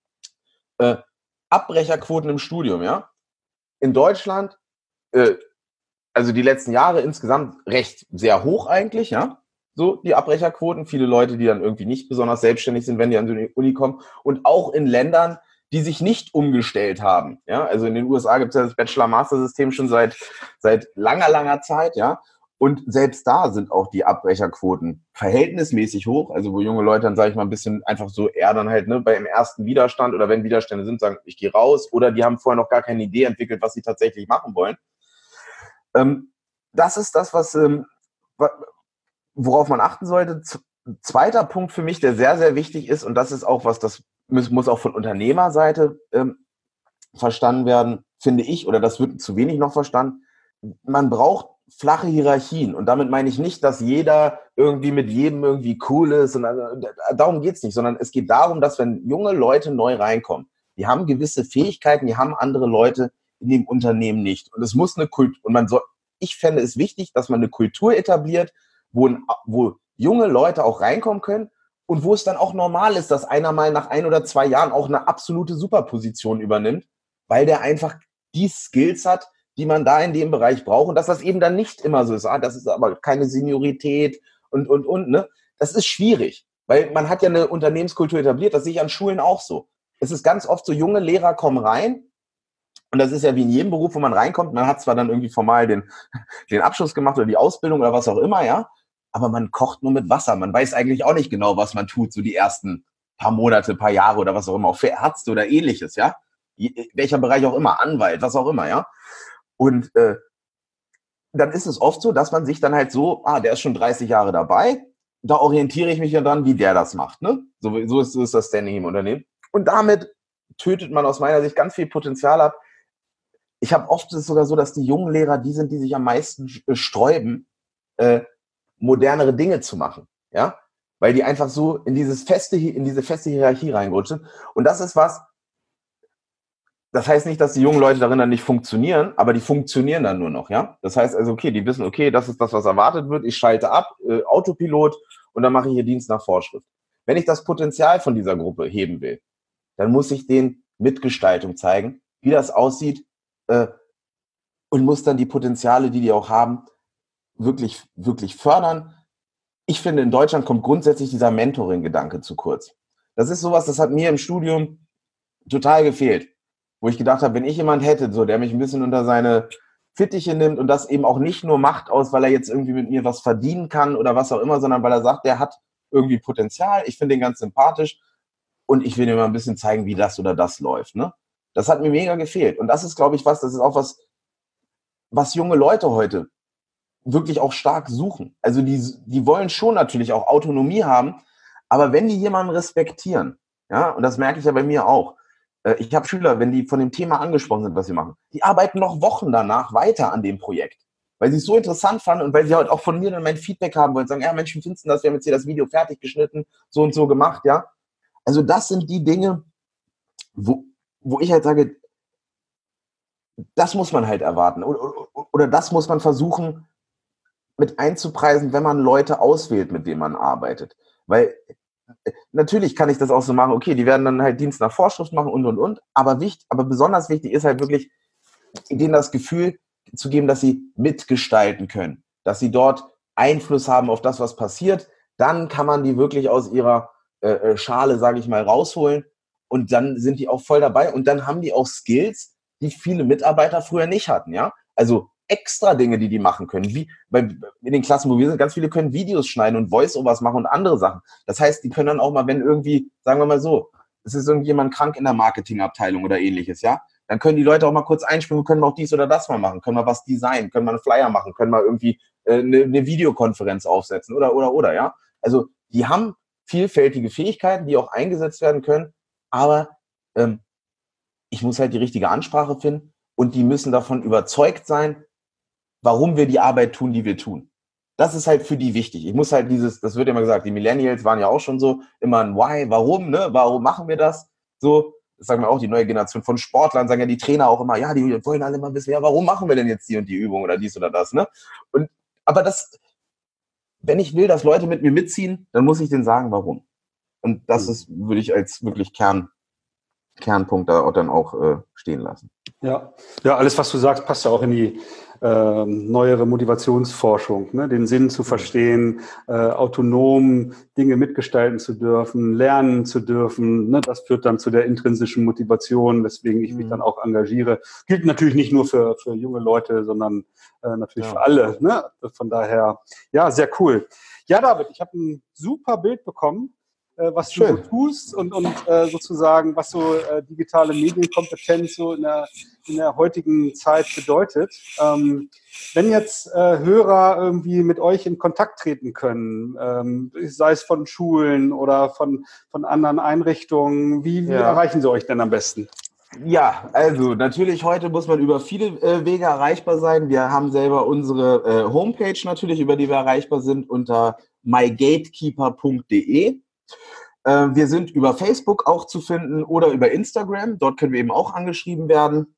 Abbrecherquoten im Studium, ja. In Deutschland, also die letzten Jahre insgesamt recht sehr hoch eigentlich, ja, so die Abbrecherquoten, viele Leute, die dann irgendwie nicht besonders selbstständig sind, wenn die an die Uni kommen und auch in Ländern, die sich nicht umgestellt haben, ja, also in den USA gibt es ja das Bachelor-Master-System schon seit langer Zeit, ja, und selbst da sind auch die Abbrecherquoten verhältnismäßig hoch, also wo junge Leute dann, sage ich mal, ein bisschen einfach so eher dann halt, ne, beim ersten Widerstand oder wenn Widerstände sind, sagen, ich gehe raus oder die haben vorher noch gar keine Idee entwickelt, was sie tatsächlich machen wollen. Das ist das, worauf man achten sollte. zweiter Punkt für mich, der sehr, sehr wichtig ist, und das ist auch was, das muss auch von Unternehmerseite verstanden werden, finde ich, oder das wird zu wenig noch verstanden. Man braucht flache Hierarchien, und damit meine ich nicht, dass jeder irgendwie mit jedem irgendwie cool ist, und darum geht's nicht, sondern es geht darum, dass wenn junge Leute neu reinkommen, die haben gewisse Fähigkeiten, die haben andere Leute in dem Unternehmen nicht, und es muss eine Kultur, und ich fände es wichtig, dass man eine Kultur etabliert, wo junge Leute auch reinkommen können und wo es dann auch normal ist, dass einer mal nach 1 oder 2 Jahren auch eine absolute Superposition übernimmt, weil der einfach die Skills hat, die man da in dem Bereich braucht, und dass das eben dann nicht immer so ist. Das ist aber keine Seniorität und, ne? Das ist schwierig, weil man hat ja eine Unternehmenskultur etabliert, das sehe ich an Schulen auch so. Es ist ganz oft so, junge Lehrer kommen rein, und das ist ja wie in jedem Beruf, wo man reinkommt, man hat zwar dann irgendwie formal den Abschluss gemacht oder die Ausbildung oder was auch immer, ja, aber man kocht nur mit Wasser. Man weiß eigentlich auch nicht genau, was man tut, so die ersten paar Monate, paar Jahre oder was auch immer, auch für Ärzte oder ähnliches, ja. Welcher Bereich auch immer, Anwalt, was auch immer, ja. Und dann ist es oft so, dass man sich dann halt so, der ist schon 30 Jahre dabei, da orientiere ich mich ja dann, wie der das macht, ne? So ist das Standing im Unternehmen. Und damit tötet man aus meiner Sicht ganz viel Potenzial ab. Ich habe oft es sogar so, dass die jungen Lehrer die sind, die sich am meisten sträuben, modernere Dinge zu machen, ja, weil die einfach so in diese feste Hierarchie reinrutschen. Und das ist was, das heißt nicht, dass die jungen Leute darin dann nicht funktionieren, aber die funktionieren dann nur noch, ja. Das heißt also, okay, die wissen, okay, das ist das, was erwartet wird, ich schalte ab, Autopilot, und dann mache ich hier Dienst nach Vorschrift. Wenn ich das Potenzial von dieser Gruppe heben will, dann muss ich denen Mitgestaltung zeigen, wie das aussieht, und muss dann die Potenziale, die auch haben, wirklich, wirklich fördern. Ich finde, in Deutschland kommt grundsätzlich dieser Mentoring-Gedanke zu kurz. Das ist sowas, das hat mir im Studium total gefehlt, wo ich gedacht habe, wenn ich jemand hätte, so, der mich ein bisschen unter seine Fittiche nimmt und das eben auch nicht nur macht weil er jetzt irgendwie mit mir was verdienen kann oder was auch immer, sondern weil er sagt, der hat irgendwie Potenzial, ich finde den ganz sympathisch und ich will dir mal ein bisschen zeigen, wie das oder das läuft, ne? Das hat mir mega gefehlt. Und das ist, glaube ich, das ist auch was junge Leute heute wirklich auch stark suchen. Also die wollen schon natürlich auch Autonomie haben, aber wenn die jemanden respektieren, ja, und das merke ich ja bei mir auch, ich habe Schüler, wenn die von dem Thema angesprochen sind, was sie machen, die arbeiten noch Wochen danach weiter an dem Projekt, weil sie es so interessant fanden und weil sie halt auch von mir dann mein Feedback haben wollen, sagen, ja Mensch, wie findest du das, wir haben jetzt hier das Video fertig geschnitten, so und so gemacht, ja. Also das sind die Dinge, wo ich halt sage, das muss man halt erwarten oder das muss man versuchen mit einzupreisen, wenn man Leute auswählt, mit denen man arbeitet. Weil natürlich kann ich das auch so machen, okay, die werden dann halt Dienst nach Vorschrift machen und. Aber besonders wichtig ist halt wirklich, denen das Gefühl zu geben, dass sie mitgestalten können, dass sie dort Einfluss haben auf das, was passiert. Dann kann man die wirklich aus ihrer Schale, sage ich mal, rausholen und dann sind die auch voll dabei und dann haben die auch Skills, die viele Mitarbeiter früher nicht hatten, ja. Also extra Dinge, die machen können. Wie in den Klassen, wo wir sind, ganz viele können Videos schneiden und Voice-Overs machen und andere Sachen. Das heißt, die können dann auch mal, wenn irgendwie, sagen wir mal so, es ist irgendjemand krank in der Marketingabteilung oder ähnliches, ja, dann können die Leute auch mal kurz einspringen, können wir auch dies oder das mal machen, können wir was designen, können wir einen Flyer machen, können wir irgendwie eine Videokonferenz aufsetzen oder, ja. Also die haben vielfältige Fähigkeiten, die auch eingesetzt werden können, aber ich muss halt die richtige Ansprache finden und die müssen davon überzeugt sein, warum wir die Arbeit tun, die wir tun. Das ist halt für die wichtig. Ich muss halt das wird ja immer gesagt, die Millennials waren ja auch schon so, immer ein Why, warum, ne? Warum machen wir das? So, das sagen wir auch, die neue Generation von Sportlern, sagen ja die Trainer auch immer, ja, die wollen alle immer wissen, ja, warum machen wir denn jetzt die und die Übung oder dies oder das, ne? Aber wenn ich will, dass Leute mit mir mitziehen, dann muss ich denen sagen, warum. Und das würde ich als wirklich Kernpunkt da dann auch stehen lassen. Ja, alles, was du sagst, passt ja auch in die neuere Motivationsforschung, ne? Den Sinn zu verstehen, autonom Dinge mitgestalten zu dürfen, lernen zu dürfen, ne? Das führt dann zu der intrinsischen Motivation, weswegen ich mich dann auch engagiere. Gilt natürlich nicht nur für junge Leute, sondern natürlich für alle, ne? Von daher, ja, sehr cool. Ja, David, ich habe ein super Bild bekommen was du so tust und sozusagen, was so digitale Medienkompetenz so in der heutigen Zeit bedeutet. Wenn jetzt Hörer irgendwie mit euch in Kontakt treten können, sei es von Schulen oder von anderen Einrichtungen, wie erreichen sie euch denn am besten? Ja, also natürlich heute muss man über viele Wege erreichbar sein. Wir haben selber unsere Homepage natürlich, über die wir erreichbar sind, unter mygatekeeper.de. Wir sind über Facebook auch zu finden oder über Instagram. Dort können wir eben auch angeschrieben werden.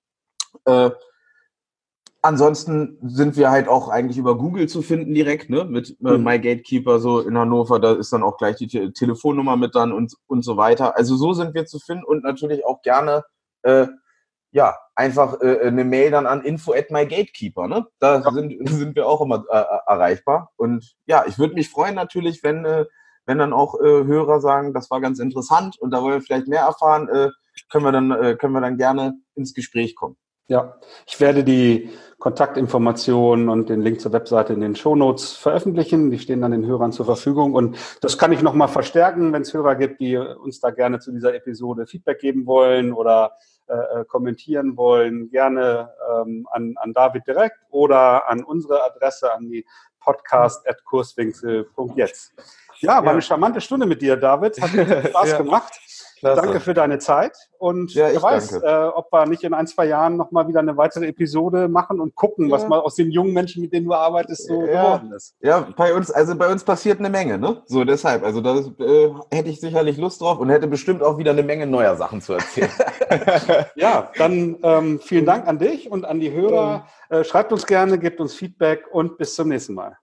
Ansonsten sind wir halt auch eigentlich über Google zu finden direkt, ne? Mit mygatekeeper so in Hannover. Da ist dann auch gleich die Telefonnummer mit dann und so weiter. Also so sind wir zu finden und natürlich auch gerne einfach eine Mail dann an info@mygatekeeper. Ne? Da sind wir auch immer erreichbar. Und ja, ich würde mich freuen natürlich, wenn dann auch Hörer sagen, das war ganz interessant und da wollen wir vielleicht mehr erfahren, können wir dann gerne ins Gespräch kommen. Ja, ich werde die Kontaktinformationen und den Link zur Webseite in den Shownotes veröffentlichen. Die stehen dann den Hörern zur Verfügung. Und das kann ich nochmal verstärken, wenn es Hörer gibt, die uns da gerne zu dieser Episode Feedback geben wollen oder kommentieren wollen. Gerne an David direkt oder an unsere Adresse, an die podcast@kurswinkel.jetzt. Ja, war eine charmante Stunde mit dir, David. Hat mir Spaß gemacht. Klasse. Danke für deine Zeit und wer weiß, ob wir nicht in 1-2 Jahren nochmal wieder eine weitere Episode machen und gucken, was mal aus den jungen Menschen, mit denen du arbeitest, so geworden ist. Ja, bei uns passiert eine Menge, ne? So deshalb, also da hätte ich sicherlich Lust drauf und hätte bestimmt auch wieder eine Menge neuer Sachen zu erzählen. Ja, dann vielen Dank an dich und an die Hörer. Schreibt uns gerne, gebt uns Feedback und bis zum nächsten Mal.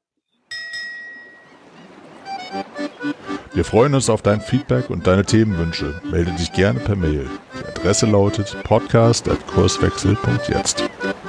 Wir freuen uns auf dein Feedback und deine Themenwünsche. Melde dich gerne per Mail. Die Adresse lautet podcast@kurswechsel.jetzt.